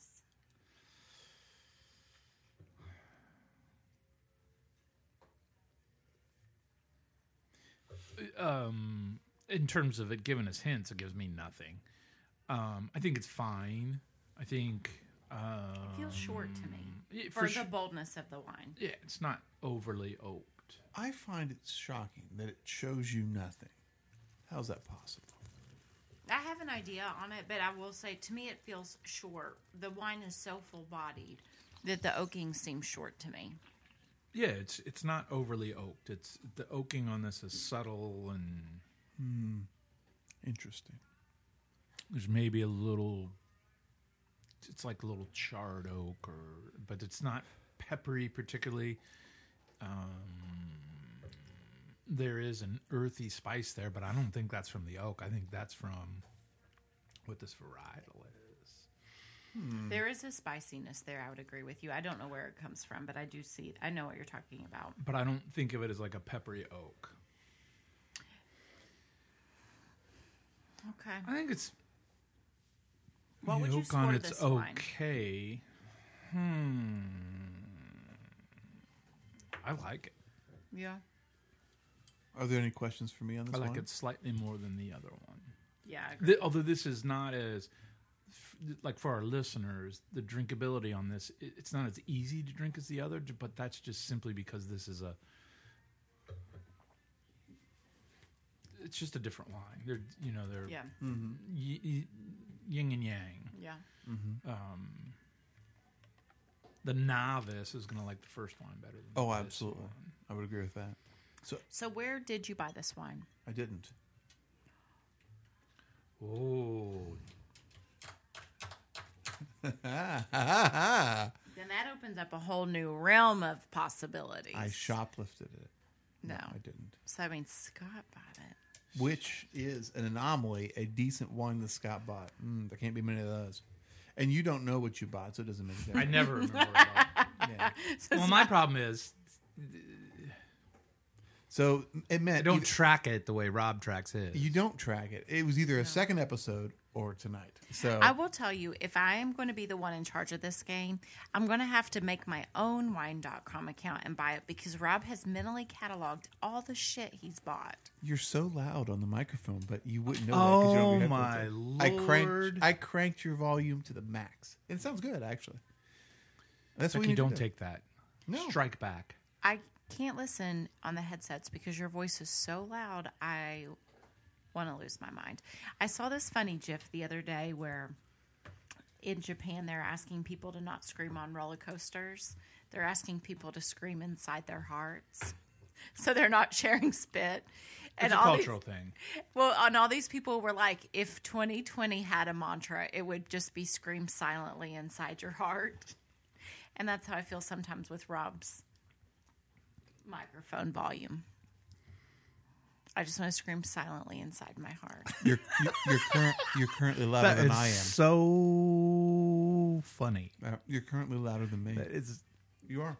In terms of it giving us hints, it gives me nothing. I think it's fine. I think It feels short to me yeah, for sure. the boldness of the wine. Yeah, it's not overly oaked. I find it shocking that it shows you nothing. How's that possible? I have an idea on it, but I will say, to me, it feels short. The wine is so full-bodied that the oaking seems short to me. Yeah, it's not overly oaked. It's the oaking on this is subtle, and Interesting. there's maybe a little. It's like a little charred oak, but it's not peppery particularly. There is an earthy spice there, but I don't think that's from the oak. I think that's from what this varietal is. There is a spiciness there. I would agree with you. I don't know where it comes from, but I do see it. I know what you're talking about. But I don't think of it as like a peppery oak. Okay. I think it's What the would you oak on score it's this wine? okay. I like it. Yeah. Are there any questions for me on this I like one? it slightly more than the other one. Yeah. I agree. Although this is not as like for our listeners, the drinkability on this, it's not as easy to drink as the other, but that's just simply because this is it's just a different wine. They're Yeah. yin and yang. Yeah. The novice is going to like the first wine better than Oh, this absolutely. one. I would agree with that. So where did you buy this wine? I didn't. Oh, Then that opens up a whole new realm of possibilities. I shoplifted it. No. I didn't. So, I mean, Scott bought it. Which is an anomaly, a decent wine that Scott bought. There can't be many of those. And you don't know what you bought, so it doesn't make sense. I never remember what I bought. Yeah. Well, my problem is So it I meant don't track it the way Rob tracks his. you don't track it. It was either a second episode or tonight. So I will tell you, if I am going to be the one in charge of this game, I'm going to have to make my own wine.com account and buy it because Rob has mentally cataloged all the shit he's bought. you're so loud on the microphone, but you wouldn't know that because you don't have your headphones on. I cranked your volume to the max. It sounds good, actually. That's what Becky, you don't do. take that. No. Strike back. I can't listen on the headsets because your voice is so loud. I want to lose my mind. I saw this funny GIF the other day where in Japan they're asking people to not scream on roller coasters. They're asking people to scream inside their hearts. So they're not sharing spit. It's a cultural thing. Well, and all these people were like, if 2020 had a mantra, it would just be scream silently inside your heart. And that's how I feel sometimes with Rob's microphone volume. I just want to scream silently inside my heart. You're currently louder than I am. so funny. You're currently louder than me. That is, You are.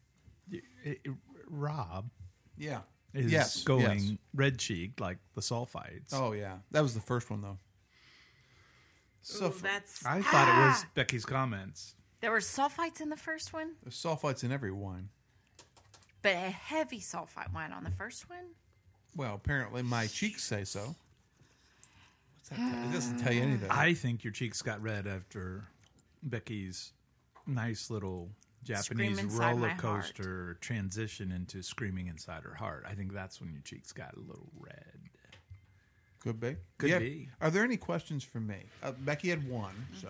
Rob Yeah. is Yes, going yes. red cheeked like the sulfites. Oh yeah, that was the first one though. So Ooh, that's I thought it was Becky's comments. there were sulfites in the first one, there's sulfites in every wine. but a heavy sulfite wine on the first one. Well, apparently my cheeks say so. What's that? It doesn't tell you anything. I think your cheeks got red after Becky's nice little Japanese Scream inside my roller heart. coaster transition into screaming inside her heart. I think that's when your cheeks got a little red. Could be. Could Yeah. be. Are there any questions for me? Becky had one. So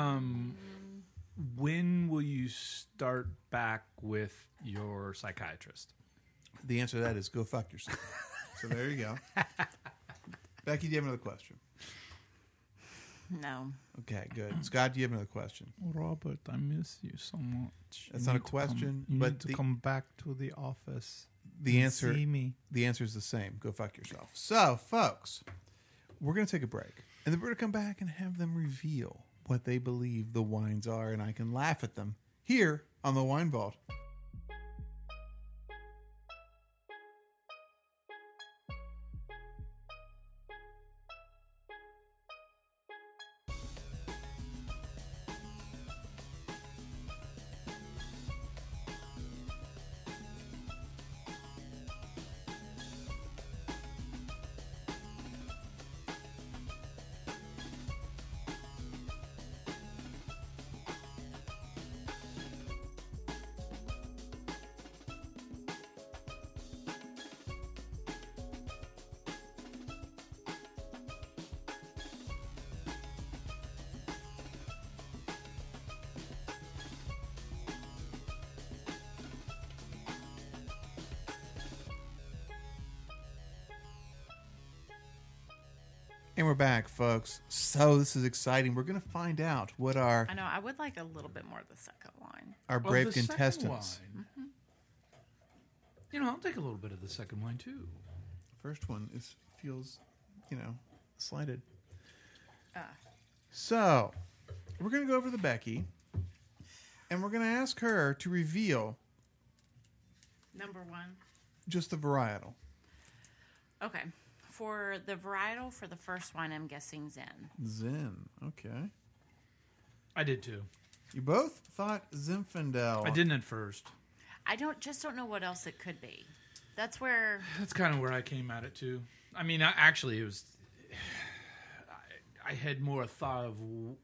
When will you start back with your psychiatrist? the answer to that is go fuck yourself. So there you go. Becky, do you have another question? No. Okay, good. Scott, do you have another question? Robert, I miss you so much. That's not a question, You but need to the- come back to the office. The and answer See me. The answer is the same. Go fuck yourself. So, folks, we're going to take a break. And then we're going to come back and have them reveal what they believe the wines are, and I can laugh at them here on the Wine Vault. And we're back, folks. So this is exciting. We're going to find out what our I know. I would like a little bit more of the second wine. brave the second contestants. wine. You know, I'll take a little bit of the second wine too. First one feels, slighted. So we're going to go over to Becky, and we're going to ask her to reveal Number one. just the varietal. Okay. For the varietal for the first wine, I'm guessing Zen. Zen. Okay. I did too. You both thought Zinfandel. I didn't at first. I just don't know what else it could be. That's where That's kind of where I came at it too. I mean, actually, it was. I had more thought of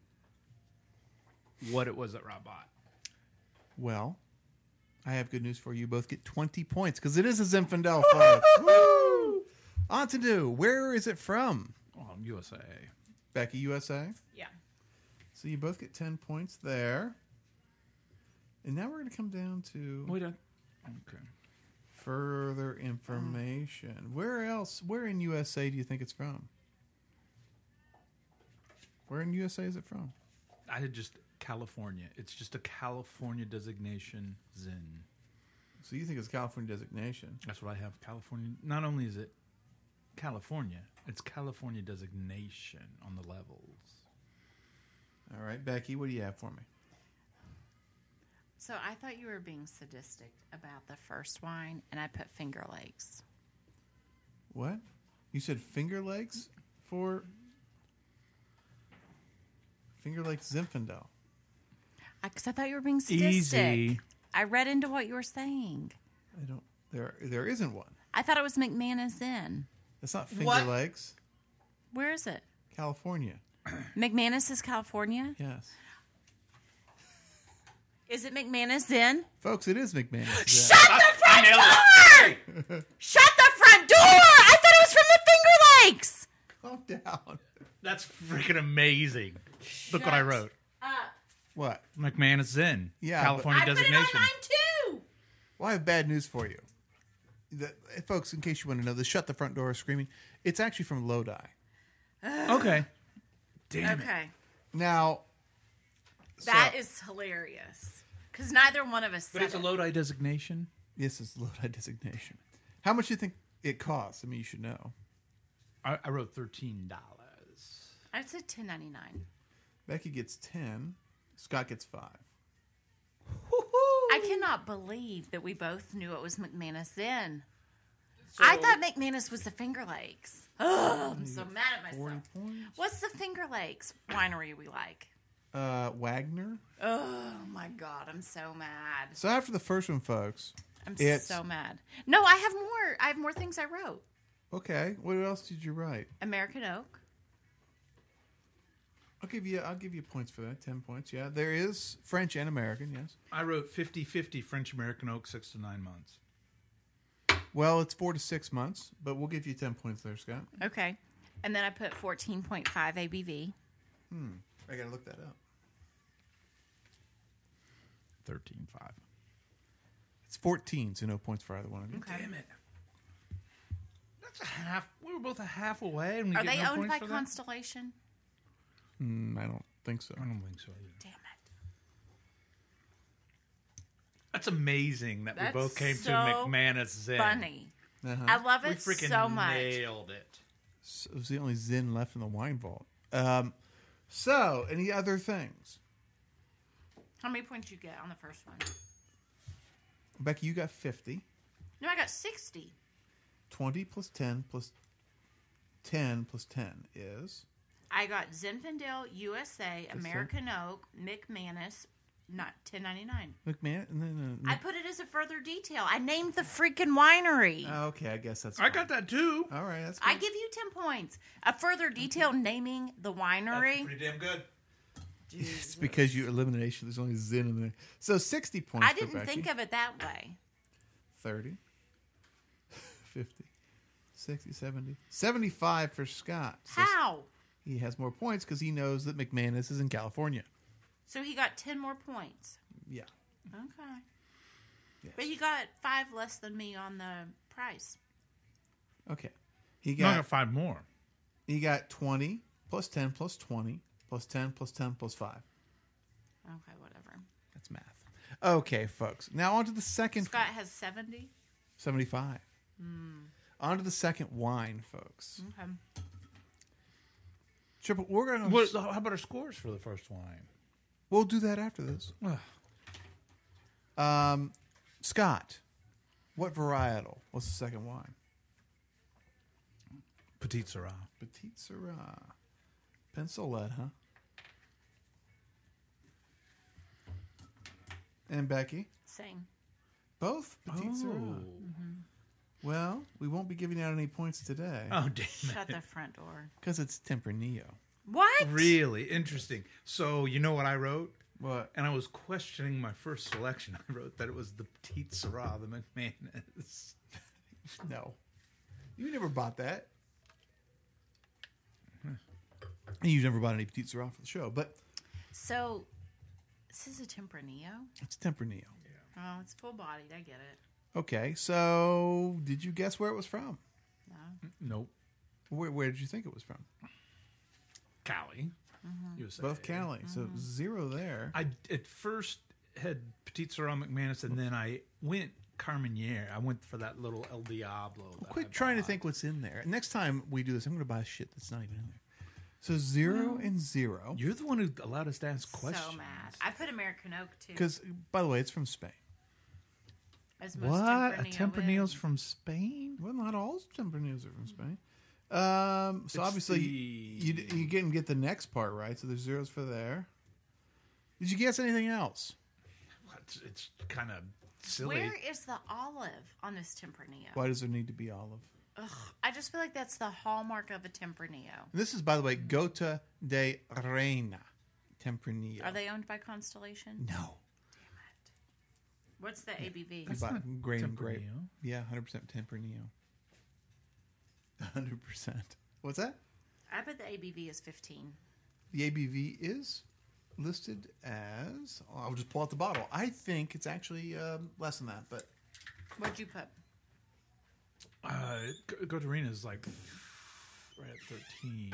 what it was that Rob bought. Well, I have good news for you. You both get 20 points because it is a Zinfandel, folks. Woo! On to do. Where is it from? Oh, USA. Becky, USA. yeah. So you both get 10 points there. And now we're going to come down to Wait. Okay. further information. Where in USA do you think it's from? Where in USA is it from? I had just California. It's just a California designation, Zen. So you think it's California designation. That's what I have. California. Not only is it California, it's California designation on the levels. All right, Becky, what do you have for me? So I thought you were being sadistic about the first wine, and I put Finger Lakes. What? You said Finger Lakes for Finger Lakes Zinfandel. Because I thought you were being sadistic. Easy. I read into what you were saying. I don't. There isn't one. I thought it was McManus Inn. It's not Finger What? Lakes, Where is it? California. McManus is California? Yes, Is it McManus Inn? folks, it is McManus. Shut the front door! Shut the front door! I thought it was from the Finger Lakes! Calm down. That's freaking amazing. Look what I wrote. What? McManus Zen. Yeah, California I put it on designation. mine too! Well, I have bad news for you. Folks, in case you want to know, the Shut the Front Door screaming, it's actually from Lodi. Okay. Damn it. Okay. Now, That is hilarious. Because neither one of us But said it's a it. Lodi designation. yes, it's Lodi designation. How much do you think it costs? I mean, you should know. I wrote $13. I said $10.99. Becky gets 10. Scott gets 5. I cannot believe that we both knew it was McManus Inn. I thought McManus was the Finger Lakes. Oh, I'm so mad at 40 myself. points. What's the Finger Lakes winery we like? Wagner. Oh my God, I'm so mad. So after the first one, folks. I'm It's- so mad. No, I have more. I have more things I wrote. Okay, what else did you write? American Oak. I'll give you points for that. 10 points. Yeah, there is French and American. Yes. I wrote 50-50 French American oak, 6 to 9 months. Well, it's 4 to 6 months, but we'll give you 10 points there, Scott. Okay. And then I put 14.5 ABV. I gotta look that up. 13.5. It's 14, so no points for either one of you. Okay. Damn it. That's a half. We were both a half away. And we Are get they no owned points by for that? Constellation? I don't think so. I don't think so either. Damn it. That's amazing that That's we both came so to McManus Zen. Funny. Uh-huh. I love We it freaking so much. nailed it. So it was the only Zin left in the wine vault. So, any other things? How many points you get on the first one? Becky, you got 50. No, I got 60. 20 plus 10 plus 10 plus 10 is... I got Zinfandel, USA, American Oak, McManus, not $10.99. McMahon? No. I put it as a further detail. I named the freaking winery. Okay, I guess that's I fine. got that too. All right, that's I good. give you 10 points. A further detail naming the winery. Pretty damn good. It's because you elimination, there's only Zin in there. So 60 points I for didn't Becky. think of it that way. 30, 50, 60, 70, 75 for Scott. So How? he has more points because he knows that McManus is in California. So he got 10 more points. Yeah. Okay. Yes. But he got 5 less than me on the price. Okay. He No, I got got 5 more. You got 20 plus 10 plus 20 plus 10 plus 10 plus 5. Okay, whatever. That's math. Okay, folks. Now on to the second. Scott has 70. 75. On to the second wine, folks. Okay. Triple. We're gonna. How about our scores for the first wine? We'll do that after this. Scott, what varietal was the second wine? Petite Syrah. Petite Syrah. Pensolette, huh? And Becky? Same. Both Petite Syrah. Well, we won't be giving out any points today Oh, damn Shut it. the front door. because it's Tempranillo. What? Really interesting. So, you know what I wrote? What? And I was questioning my first selection. I wrote that it was the Petite Syrah, the McManus. No. You never bought that. And you never bought any Petite Syrah for the show, but So, this is a Tempranillo? it's Tempranillo. Oh, it's full bodied. I get it. Okay, so did you guess where it was from? No. Nope. Where did you think it was from? Cali. USA. Both Cali. So 0 there. I at first had Petite Syrah McManus, and then I went Carmenere. I went for that little El Diablo. that Quit I trying to bought. think what's in there. Next time we do this, I'm going to buy shit that's not even in there. So 0 and 0. You're the one who allowed us to ask questions. So mad. I put American Oak, too. Because, by the way, it's from Spain. As most What? A Tempranillo Tempranillo's is. from Spain? Well, not all Tempranillos are from Spain. So It's obviously, the- you didn't get the next part right. So there's zeros for there. Did you guess anything else? It's kind of silly. Where is the olive on this Tempranillo? Why does there need to be olive? Ugh, I just feel like that's the hallmark of a Tempranillo. This is, by the way, Gota de Reina Tempranillo. Are they owned by Constellation? No. What's the ABV? You That's bought not grain and grape. Tempranillo. Yeah, 100% Tempranillo. 100%. What's that? I bet the ABV is 15. The ABV is listed as. I'll just pull out the bottle. I think it's actually less than that, but What'd you put? Gotarina is like right at 13.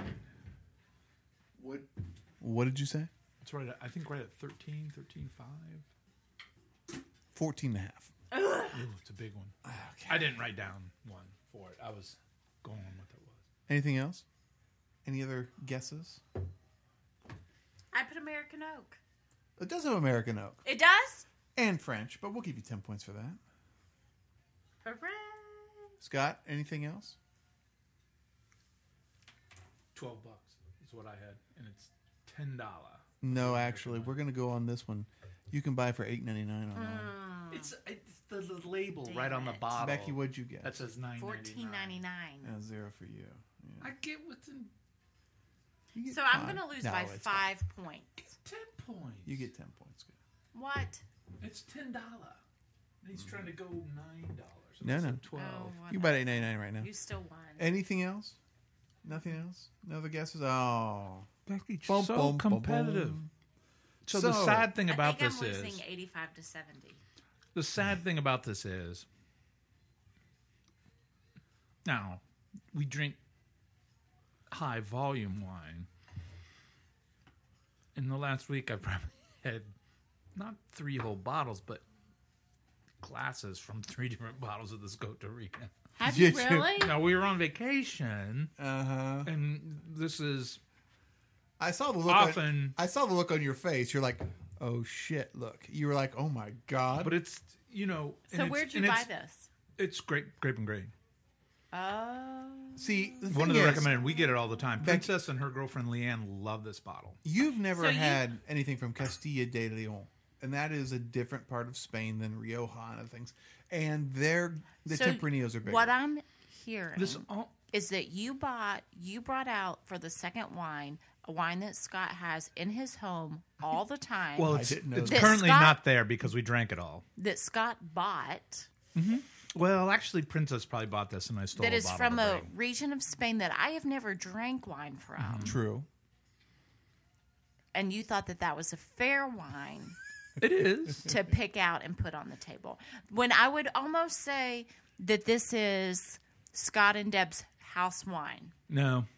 what did you say? It's right at, I think right at 13, 13.5. 14 and a half. Ooh, it's a big one. Okay. I didn't write down one for it. I was going on what that was. Anything else? Any other guesses? I put American Oak. It does have American oak It does? and French, but we'll give you 10 points for that. Hooray! Scott, anything else? $12 is what I had, and it's $10. No, actually, we're going to go on this one. You can buy for $8.99 online. It's the label Damn right on the it. bottle. Becky, what'd you get? That says $9.99. $14.99. 0 for you. Yeah. I get what's in You get So I'm 5. going to lose No, by it's fine. 5 points. 10 points. You get 10 points. Good. What? It's $10. He's trying to go $9. So No, it's no. 12. Oh, You buy $8.99 right now. You still won. Anything else? Nothing else? No other guesses? Oh. Becky's Bum, so bum, bum, competitive. bum. So the sad thing I about think this I'm is losing 85 to 70. the sad thing about this is now we drink high volume wine. In the last week, I've probably had not 3 whole bottles, but glasses from 3 different bottles of this Gotarina. Have you you really? Now we were on vacation, Uh-huh. and this is I saw the look. often, I saw the look on your face. You're like, "Oh shit!" Look, you were like, "Oh my god!" but it's and So it's- where'd you and buy it's- this? It's grape and grain. Oh. See, the One thing of the is, recommended. We get it all the time. Becky- Princess and her girlfriend Leanne love this bottle. You've never So you- had anything from Castilla de Leon, and that is a different part of Spain than Rioja and other things. And the So Tempranillos are bigger. What I'm hearing This all, is that you brought out for the second wine a wine that Scott has in his home all the time. well, I it's, didn't know it's that. currently Scott- not there because we drank it all. that Scott bought Well, actually, Princess probably bought this, and I stole that a is bottle from to a bring. region of Spain that I have never drank wine from. True. And you thought that was a fair wine It is. to pick out and put on the table. When I would almost say that this is Scott and Deb's house wine. No,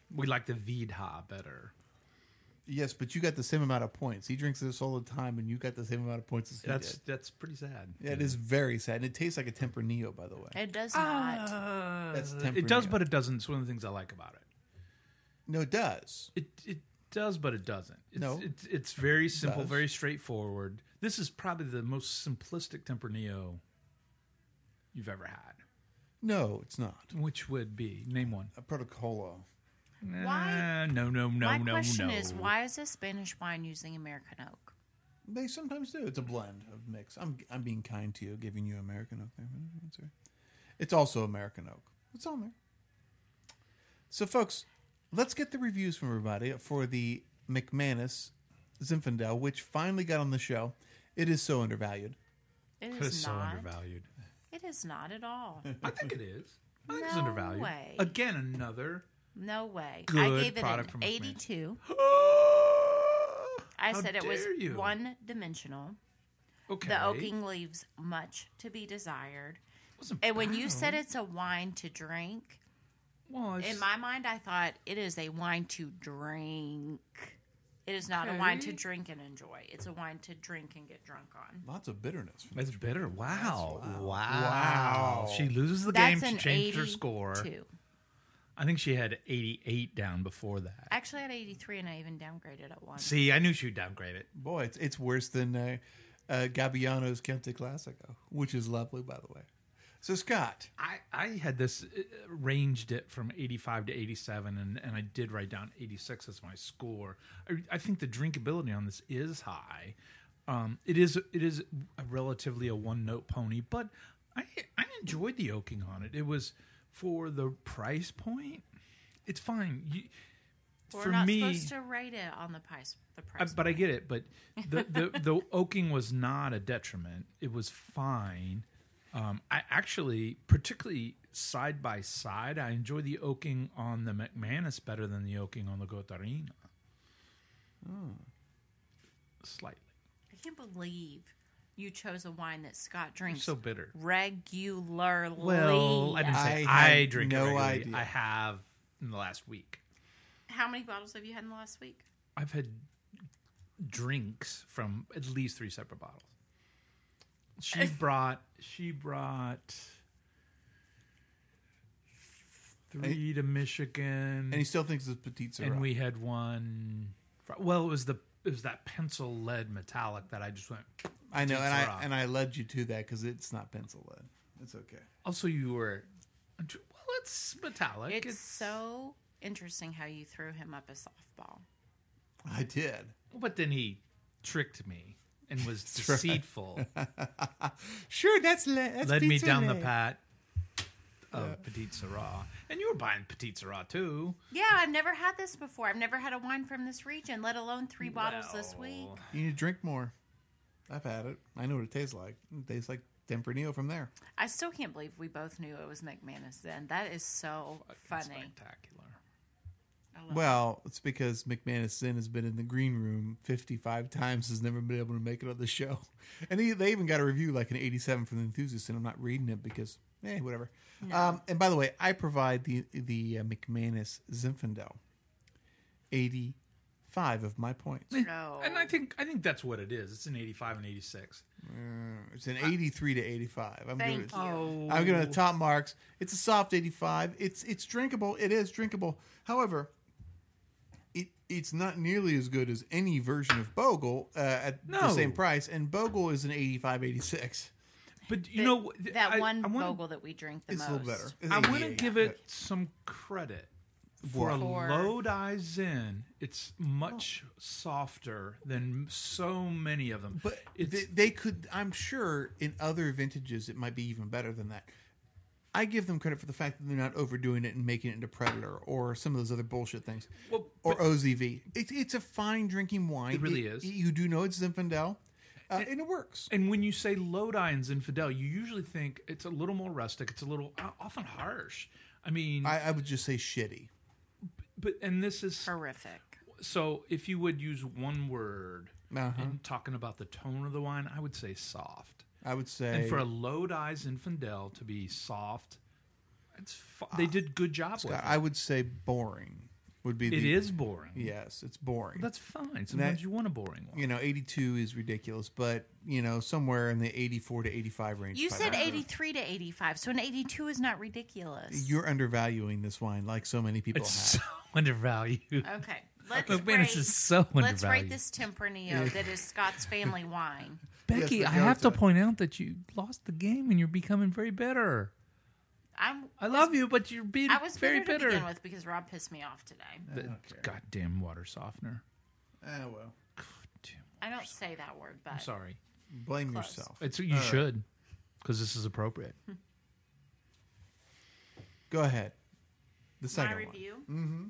We like the Vidha better. Yes, but you got the same amount of points. He drinks this all the time, and you got the same amount of points as he did. That's pretty sad. Yeah, it is very sad. And it tastes like a Tempranillo, by the way. It does not. That's It does, Tempranillo. but it doesn't. It's one of the things I like about it. No, it does. It does, but it doesn't. No. It's very simple, does. very straightforward. This is probably the most simplistic Tempranillo you've ever had. No, it's not. Which would be? Name one. A Protocolo. Why- No. My question is, why is this Spanish wine using American oak? They sometimes do. It's a blend of mix. I'm being kind to you, giving you American oak there. That's right. It's also American oak. It's on there. So, folks, let's get the reviews from everybody for the McManus Zinfandel, which finally got on the show. It is so undervalued. It It's is so not. undervalued. It is not at all. I think it is. I think it's No undervalued. way. Again, another. No way. Good I gave it product an from McManus. 82. I How said it was dare you. one-dimensional. Okay. The oaking leaves much to be desired. Wasn't And when you bad. said it's a wine to drink, well, it's, in my mind, I thought it is a wine to drink. It is not a wine to Okay. drink and enjoy. It's a wine to drink and get drunk on. Lots of bitterness. it's bitter. Wow. Wow. She loses the That's game. She an changed her score. 82. I think she had 88 down before that. Actually, I had 83, and I even downgraded at one. See, I knew she would downgrade it. Boy, it's worse than Gabbiano's Chianti Classico, which is lovely, by the way. So, Scott, I had this, ranged it from 85 to 87, and I did write down 86 as my score. I think the drinkability on this is high. It is a relatively a one-note pony, but I enjoyed the oaking on it. It was, for the price point, it's fine. We're for not me, supposed to rate it on the price. but I get it. But the oaking was not a detriment. It was fine. I actually, particularly side by side, I enjoy the oaking on the McManus better than the oaking on the Gotarina. Slightly. I can't believe you chose a wine that Scott drinks So bitter. regularly. Well, I didn't say I I had drink no it regularly. idea. I have in the last week. How many bottles have you had in the last week? I've had drinks from at least 3 separate bottles. She brought 3 to Michigan, and he still thinks it's Petite Sirah. and we had one. Well, it was that pencil lead metallic that I just went. I know, Petite Sirah. and I led you to that because it's not pencil lead. It's okay. Also, you were. Well, it's metallic. It's so interesting how you threw him up a softball. I did. But then he tricked me and was That's right. deceitful. Sure, that's Led me pizza down the lead. path of Petite Sirah. And you were buying Petite Sirah too. Yeah, I've never had this before. I've never had a wine from this region, let alone 3 bottles this week. You need to drink more. I've had it. I know what it tastes like. It tastes like Tempranillo from there. I still can't believe we both knew it was McManus then. That is so funny. Spectacular. I love Well, it's because McManus Sin has been in the green room 55 times, has never been able to make it on the show. And they even got a review like an 87 from the Enthusiast, and I'm not reading it because, whatever. And by the way, I provide the McManus Zinfandel. 85 of my points. No. And I think that's what it is. It's an 85 and 86. It's an 83 to 85. I'm Thank giving it, you. I'm giving it the top marks. It's a soft 85. It's drinkable. It is drinkable. However, it's not nearly as good as any version of Bogle at the No. same price. And Bogle is an 85, 86. But you know that I one wanna- Bogle that we drink the It's most. a little better. It's I want to 88, give but- it some credit. For a For- low-die Zin, it's much softer than so many of them. But it's they could, I'm sure, in other vintages, it might be even better than that. I give them credit for the fact that they're not overdoing it and making it into Predator or some of those other bullshit things. Well, Or but- OZV. It's a fine drinking wine. It really is. You do know it's Zinfandel, and it works. And when you say Lodi and Zinfandel, you usually think it's a little more rustic. It's a little often harsh. I mean, I would just say shitty. and this is Horrific. so. If you would use one word Uh-huh. in talking about the tone of the wine, I would say soft. I would say. And for a Lodi Zinfandel to be soft, they did good job with it. I would say boring. would be. It is boring. Yes, it's boring. That's fine. Sometimes you want a boring one. 82 is ridiculous, but somewhere in the 84 to 85 range. You is said fine. 83 to 85, so an 82 is not ridiculous. You're undervaluing this wine, like so many people It's have. so undervalued. Okay, let's McManus is so let's undervalued. rate this Tempranillo that is Scott's family wine. Becky, Yes, I the have to go-to. point out that you lost the game and you're becoming very bitter. I love you, but you're being I was very bitter to bitter. begin with because Rob pissed me off today. The goddamn water softener. Well, I don't say that word, but I'm sorry. blame Close. yourself. You should, because this is appropriate. Go ahead. The my second one. review. Mm-hmm.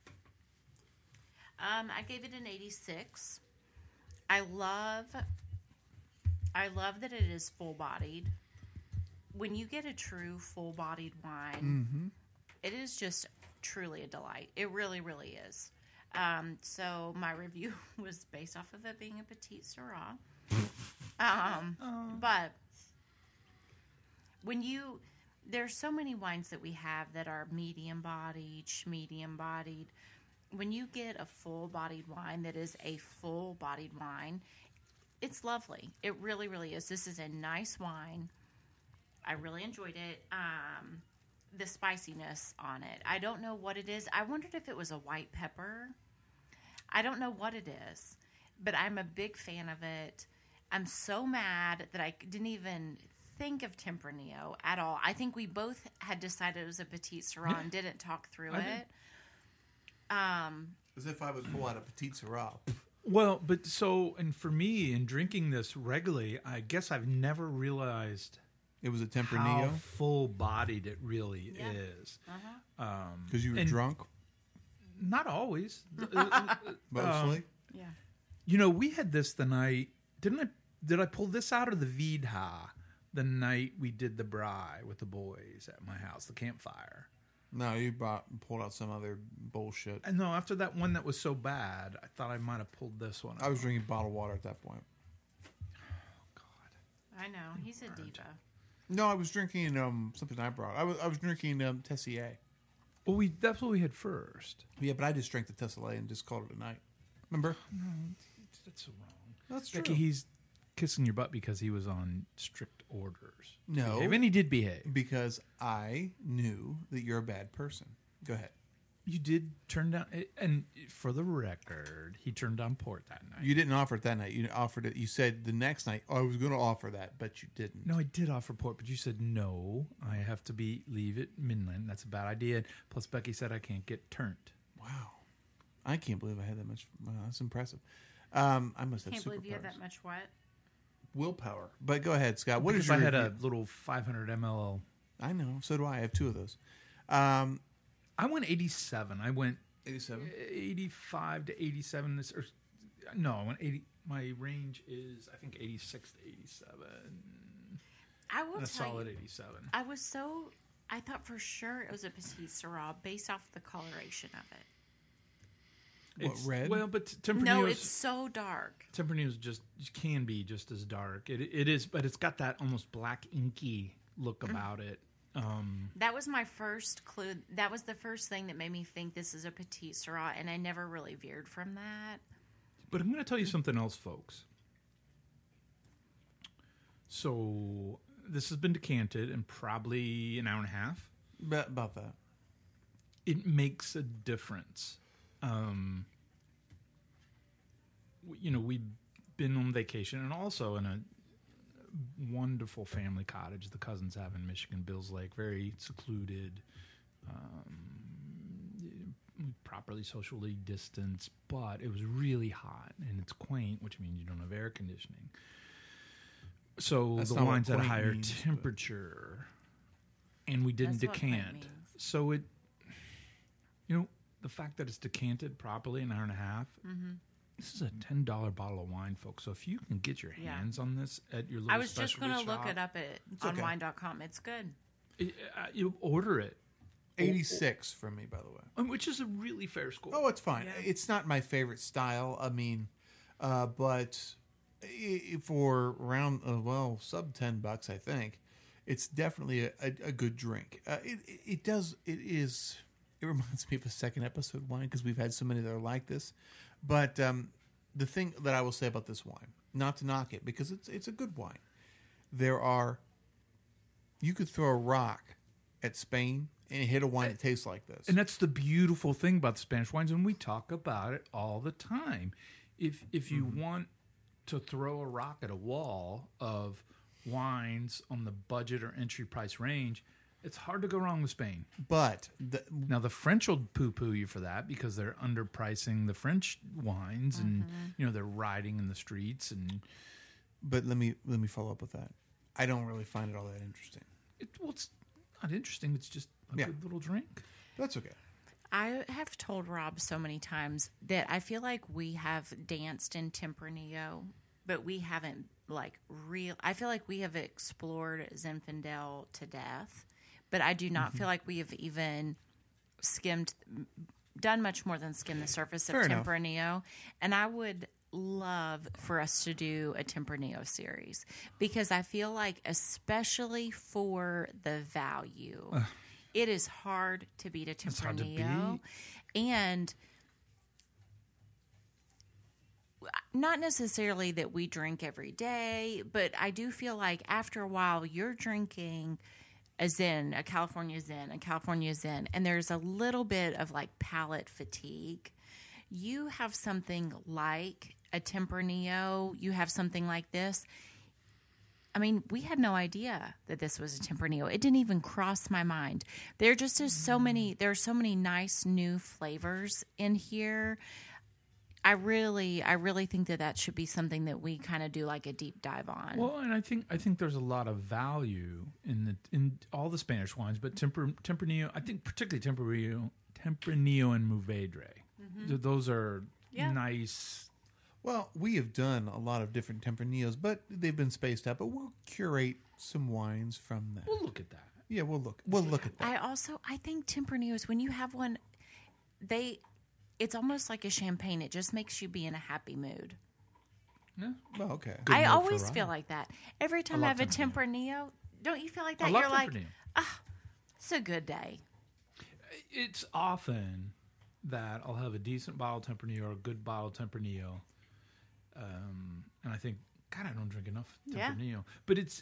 I gave it an 86. I love that it is full-bodied. When you get a true full-bodied wine, it is just truly a delight. It really, really is. So my review was based off of it being a Petite Syrah. But there's so many wines that we have that are medium-bodied, schmedium-bodied. When you get a full-bodied wine that is a full-bodied wine, it's lovely. It really, really is. This is a nice wine. I really enjoyed it. The spiciness on it. I don't know what it is. I wondered if it was a white pepper. I don't know what it is, but I'm a big fan of it. I'm so mad that I didn't even think of Tempranillo at all. I think we both had decided it was a Petite Syrah and didn't talk through I it. did. As if I would pull out a Petite Syrah. Well, and for me, in drinking this regularly, I guess I've never realized It was a how Tempranillo full-bodied it really Yeah. is. because you were and- drunk, Not always. mostly. Yeah. We had this the night. Did I pull this out of the Vidha the night we did the braai with the boys at my house, the campfire? No, you pulled out some other bullshit. And no, after that one that was so bad, I thought I might have pulled this one. I was drinking bottled water at that point. I know. He's a diva. No, I was drinking something I brought. I was drinking Tessier. Well, that's what we had first. Yeah, but I just drank the Tessier and just called it a night. Remember? That's so wrong. That's Becky, he's kissing your butt because he was on strict orders. No. And he did behave. Because I knew that you're a bad person. Go ahead. You did turn down, and for the record, he turned down port that night. You didn't offer it that night. You offered it. You said the next night, I was going to offer that, but you didn't. No, I did offer port, but you said no. I have to leave it Midland. That's a bad idea. Plus, Becky said I can't get turned. Wow. I can't believe I had that much. Wow, that's impressive. I must have Can't believe you have superpowers. that much what? Willpower. But go ahead, Scott. What is Because your I had a review? little 500 ml. I know. So do I. I have two of those. I went 87. I went 87. 85 to 87. I went 80. My range is, I think, 86 to 87. I will And a tell solid you, 87. I thought for sure it was a Petite Syrah based off the coloration of it. What, red? Well, but Tempranillo's... No, it's so dark. Tempranillo's can be just as dark. It is, but it's got that almost black inky look about it. That was my first clue. That was the first thing that made me think this is a Petite Syrah, and I never really veered from that. But I'm going to tell you something else, folks. So this has been decanted in probably an hour and a half. About that. It makes a difference. We've been on vacation and also in a wonderful family cottage the cousins have in Michigan, Bills Lake, very secluded, properly socially distanced, but it was really hot and it's quaint, which means you don't have air conditioning. So That's the not what wine's at a quaint higher means, but- temperature, and we didn't That's what quaint decant. means. So the fact that it's decanted properly an hour and a half. Mm-hmm. This is a $10 bottle of wine, folks. So if you can get your Yeah. hands on this at your local I was just going to specialty look shop, it up on okay. wine.com. It's good. You order it, 86 from me, by the way. which is a really fair score. Oh, it's fine. Yeah. It's not my favorite style. I mean, but for around sub $10, I think it's definitely a good drink. It it reminds me of a second episode wine because we've had so many that are like this. But the thing that I will say about this wine, not to knock it, because it's a good wine. You could throw a rock at Spain and hit a wine that tastes like this. And that's the beautiful thing about the Spanish wines, and we talk about it all the time. If you want to throw a rock at a wall of wines on the budget or entry price range, it's hard to go wrong with Spain. But Now the French will poo-poo you for that because they're underpricing the French wines, and they're riding in the streets. But let me follow up with that. I don't really find it all that interesting. It's not interesting. It's just a good little drink. That's okay. I have told Rob so many times that I feel like we have danced in Tempranillo, but we haven't I feel like we have explored Zinfandel to death, but I do not feel like we have even done much more than skim the surface of Fair enough. Tempranillo. And I would love for us to do a Tempranillo series because I feel like, especially for the value, it is hard to beat a It's hard to Tempranillo. beat. And not necessarily that we drink every day, but I do feel like after a while you're drinking a Zin, a California Zin, and there's a little bit of like palate fatigue. You have something like a Tempranillo, you have something like this. I mean, we had no idea that this was a Tempranillo. It didn't even cross my mind. There just is so many nice new flavors in here. I really think that should be something that we kind of do like a deep dive on. Well, and I think there's a lot of value in all the Spanish wines, but Tempranillo, I think particularly Tempranillo and Mourvedre. Those are nice. Well, we have done a lot of different Tempranillos, but they've been spaced out. But we'll curate some wines from that. We'll look at that. Yeah, we'll look at that. I think Tempranillos, when you have one, it's almost like a champagne. It just makes you be in a happy mood. Yeah. Well, okay. Good I mood for always Rob. feel like that. Every time I love have a Tempranillo. Tempranillo, don't you feel like that? I love You're like, Tempranillo. it's a good day. It's often that I'll have a decent bottle of Tempranillo or a good bottle of Tempranillo, and I think, God, I don't drink enough Tempranillo. Yeah. But it's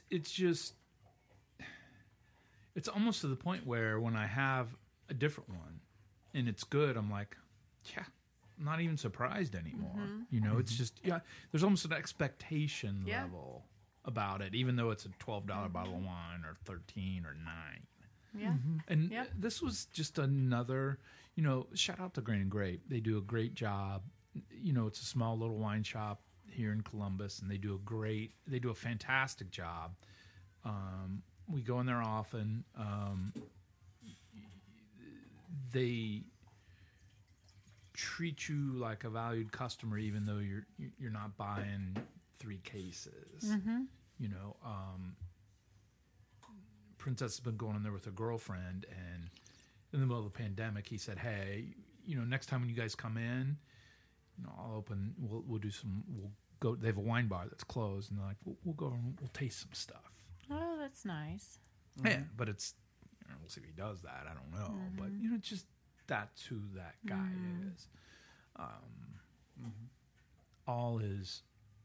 almost to the point where when I have a different one and it's good, I'm like, yeah, I'm not even surprised anymore. It's just there's almost an expectation level about it, even though it's a $12 bottle of wine or 13 or 9. Yeah. And this was just another, shout out to Grain and Grape. They do a great job. It's a small little wine shop here in Columbus, and they do a fantastic job. We go in there often. They treat you like a valued customer, even though you're not buying 3 cases. Princess has been going in there with her girlfriend, and in the middle of the pandemic, he said, "Hey, next time when you guys come in, I'll open. We'll do some. We'll go. They have a wine bar that's closed, and they're like, we'll go and we'll taste some stuff. Oh, that's nice. Yeah, but it's. We'll see if he does that. I don't know, but just that's who that guy is. All his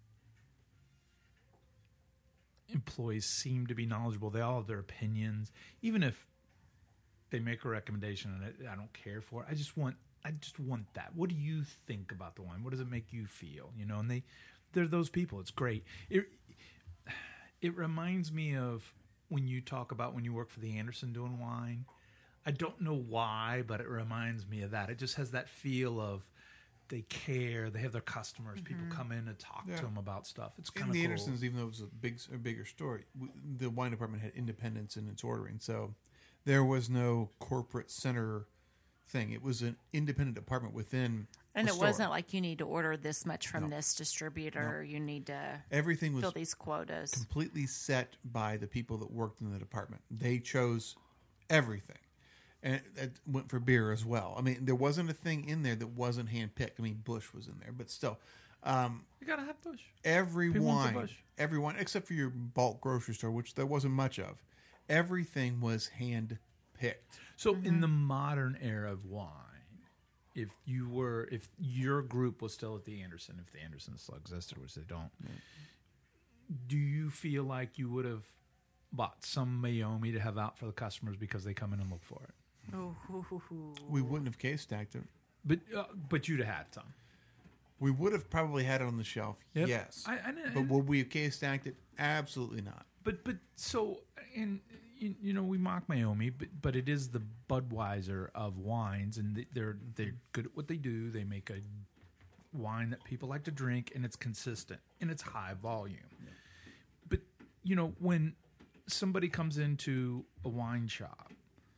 employees seem to be knowledgeable. They all have their opinions, even if they make a recommendation and I don't care for it. I just want that. What do you think about the wine? What does it make you feel? And they're those people. It's great. It reminds me of when you talk about when you work for the Anderson doing wine. I don't know why, but it reminds me of that. It just has that feel of they care. They have their customers. People come in and talk to them about stuff. It's kind of the cool. Andersons, even though it was a bigger store, the wine department had independence in its ordering. So there was no corporate center thing. It was an independent department within And a it store. wasn't like you need to order this much from this distributor. You need to Everything was fill these quotas. completely set by the people that worked in the department. They chose everything. And it went for beer as well. I mean, there wasn't a thing in there that wasn't handpicked. I mean, Bush was in there, but still. You gotta have Bush. Every People want the wine, Bush. except for your bulk grocery store, which there wasn't much of, everything was hand picked. So in the modern era of wine, if your group was still at the Anderson, if the Anderson still existed, which they don't, do you feel like you would have bought some Meiomi to have out for the customers because they come in and look for it? We wouldn't have case stacked it. But you'd have had some. We would have probably had it on the shelf. Yep. Yes. I But would we have case stacked it? Absolutely not. But so, and you know, we mock Meiomi, but it is the Budweiser of wines, and they're good at what they do. They make a wine that people like to drink, and it's consistent and it's high volume. Yeah. But you know, when somebody comes into a wine shop,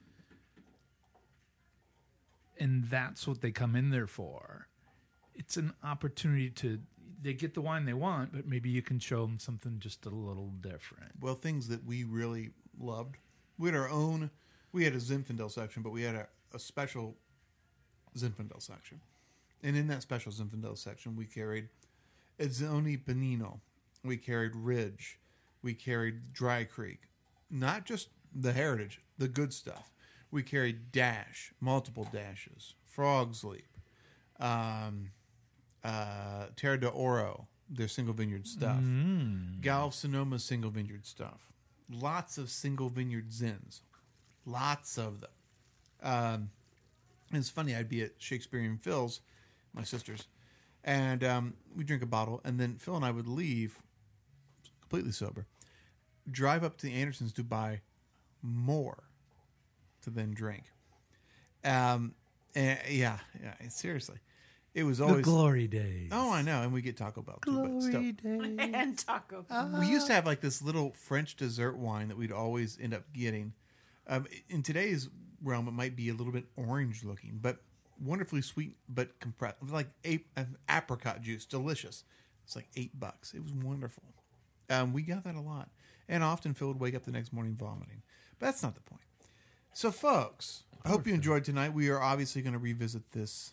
and that's what they come in there for, it's an opportunity they get the wine they want, but maybe you can show them something just a little different. Well, things that we really loved. We had a Zinfandel section, but we had a special Zinfandel section. And in that special Zinfandel section, we carried Ezzoni Panino. We carried Ridge. We carried Dry Creek. Not just the heritage, the good stuff. We carried Dash, multiple dashes, Frog's Leap, Terra de Oro, their single vineyard stuff, Galv Sonoma single vineyard stuff, lots of single vineyard Zins, lots of them. And it's funny, I'd be at Shakespearean Phil's, my sister's, and we drink a bottle, and then Phil and I would leave completely sober, drive up to the Andersons to buy more to then drink. And yeah, seriously. It was always the glory days. Oh, I know. And we get Taco Bell too. But still. Days. And Taco Bell. We used to have like this little French dessert wine that we'd always end up getting. In today's realm, it might be a little bit orange looking, but wonderfully sweet, but compressed. Like apricot juice. Delicious. It's like $8. It was wonderful. We got that a lot. And often Phil would wake up the next morning vomiting. But that's not the point. So, folks, I hope you enjoyed tonight. We are obviously going to revisit this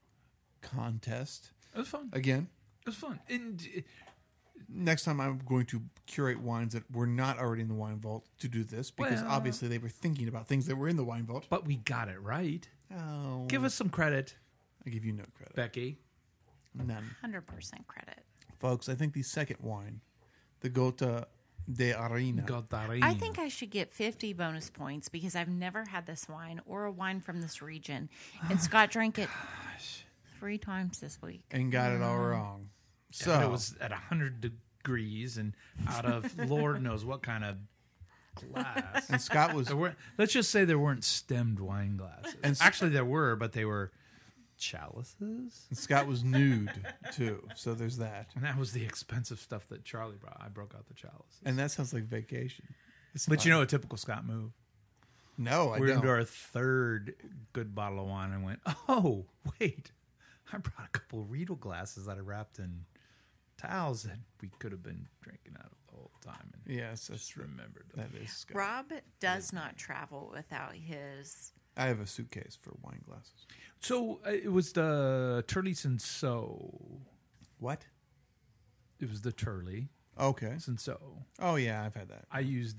contest It was fun. again. It was fun. And Next time, I'm going to curate wines that were not already in the wine vault to do this because Well- obviously they were thinking about things that were in the wine vault. but we got it right. Oh, Give us some credit, I give you no credit. Becky. None. 100% credit. Folks, I think the second wine, the Gota de Arena. Gotarin. I think I should get 50 bonus points because I've never had this wine or a wine from this region. And Scott drank it 3 times this week. and got it all wrong. So And it was at 100 degrees and out of Lord knows what kind of glass. and Scott was Let's just say there weren't stemmed wine glasses. And Actually, there were, but they were chalices. Scott was nude too. So there's that. And that was the expensive stuff that Charlie brought. I broke out the chalices. And that sounds like vacation. It's But fun. you know a typical Scott move. no, I We're don't. into our third good bottle of wine and went, oh, wait. I brought a couple Riedel glasses that I wrapped in towels that we could have been drinking out of the whole time. And Yes, that's just remembered. that is Scott. Rob does not travel without his. I have a suitcase for wine glasses. So it was the Turley Senso. What? It was the Turley Okay. Senso. Oh yeah, I've had that. I used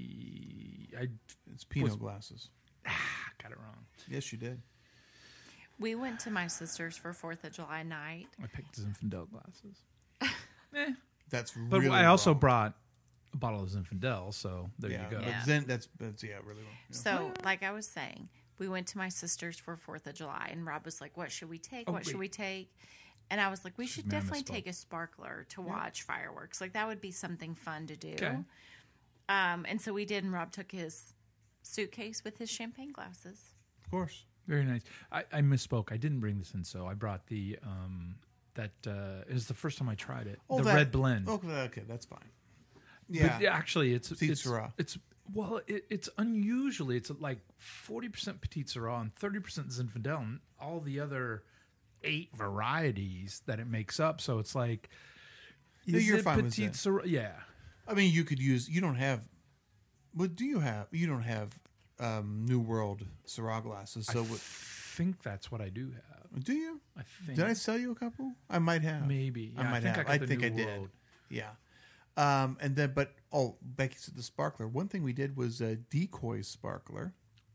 It's Pinot Was- glasses. got it wrong. Yes, you did. We went to my sister's for 4th of July night. I picked Zinfandel glasses. That's But really I also wrong. brought a bottle of Zinfandel, so there yeah, you go. but Yeah. Then that's really wrong. Yeah. So, like I was saying, we went to my sister's for 4th of July, and Rob was like, what should we take? Oh, What should wait. we take? And I was like, we should man, I definitely misspoke. take a sparkler to watch fireworks. Like, that would be something fun to do. Okay. And so we did, and Rob took his suitcase with his champagne glasses. Of course. Very nice. I misspoke. I didn't bring this in, so I brought the it was the first time I tried it. Oh, the that- red blend. Okay, that's fine. Yeah. But actually, it's Petite it's Syrah. it's well, it's unusually it's like 40% Petite Syrah and 30% Zinfandel, and all the other 8 varieties that it makes up. So it's like, No, is you're it fine with Petite that. Syrah? Yeah. I mean, you could use. You don't have. What do you have? You don't have New World Syrah glasses. So I what? think that's what I do have. Do you? I think. Did I sell you a couple? I might have. Maybe. I Yeah, might think have. I, I got the think New I did. World. Yeah. And then, Becky said the sparkler. One thing we did was a decoy sparkler,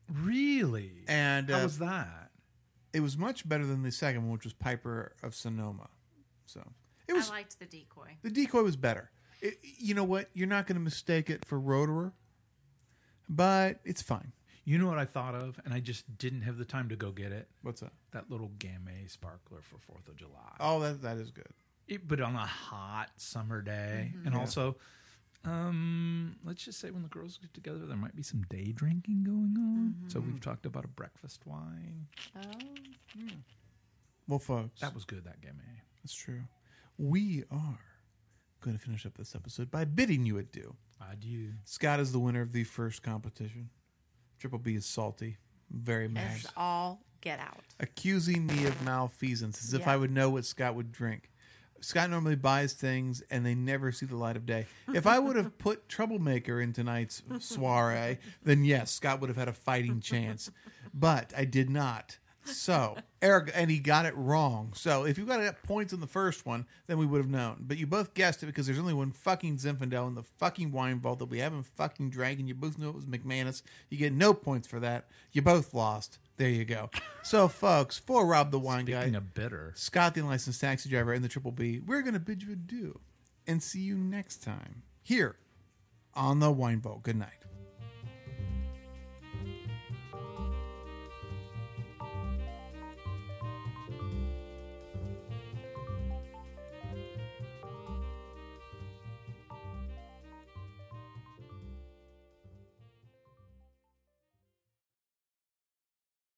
Really? And How was that? it was much better than the second one, which was Piper of Sonoma. So it was. I liked the decoy. The decoy was better. You know what? You're not going to mistake it for Rotorer, but it's fine. You know what I thought of, and I just didn't have the time to go get it? What's that? That little Gamay sparkler for 4th of July. Oh, that is good. But on a hot summer day. And also, let's just say when the girls get together, there might be some day drinking going on. So we've talked about a breakfast wine. Oh. Well, folks, That was good, that Gamay. that's true. We are going to finish up this episode by bidding you adieu. Adieu. Scott is the winner of the first competition. Triple B is salty, very mad, It's all get out. accusing me of malfeasance as if Yeah. I would know what Scott would drink. Scott normally buys things and they never see the light of day. If I would have put Troublemaker in tonight's soiree, then yes, Scott would have had a fighting chance. But I did not. So, Eric, and he got it wrong. So, if you got points in the first one, then we would have known. But you both guessed it because there's only one fucking Zinfandel in the fucking wine vault that we haven't fucking drank, and you both knew it was McManus. You get no points for that. You both lost. There you go. So, folks, for Rob the Wine Speaking Guy, of bitter. Scott the Unlicensed Taxi Driver, and the Triple B, we're going to bid you adieu and see you next time here on the Wine Vault. Good night.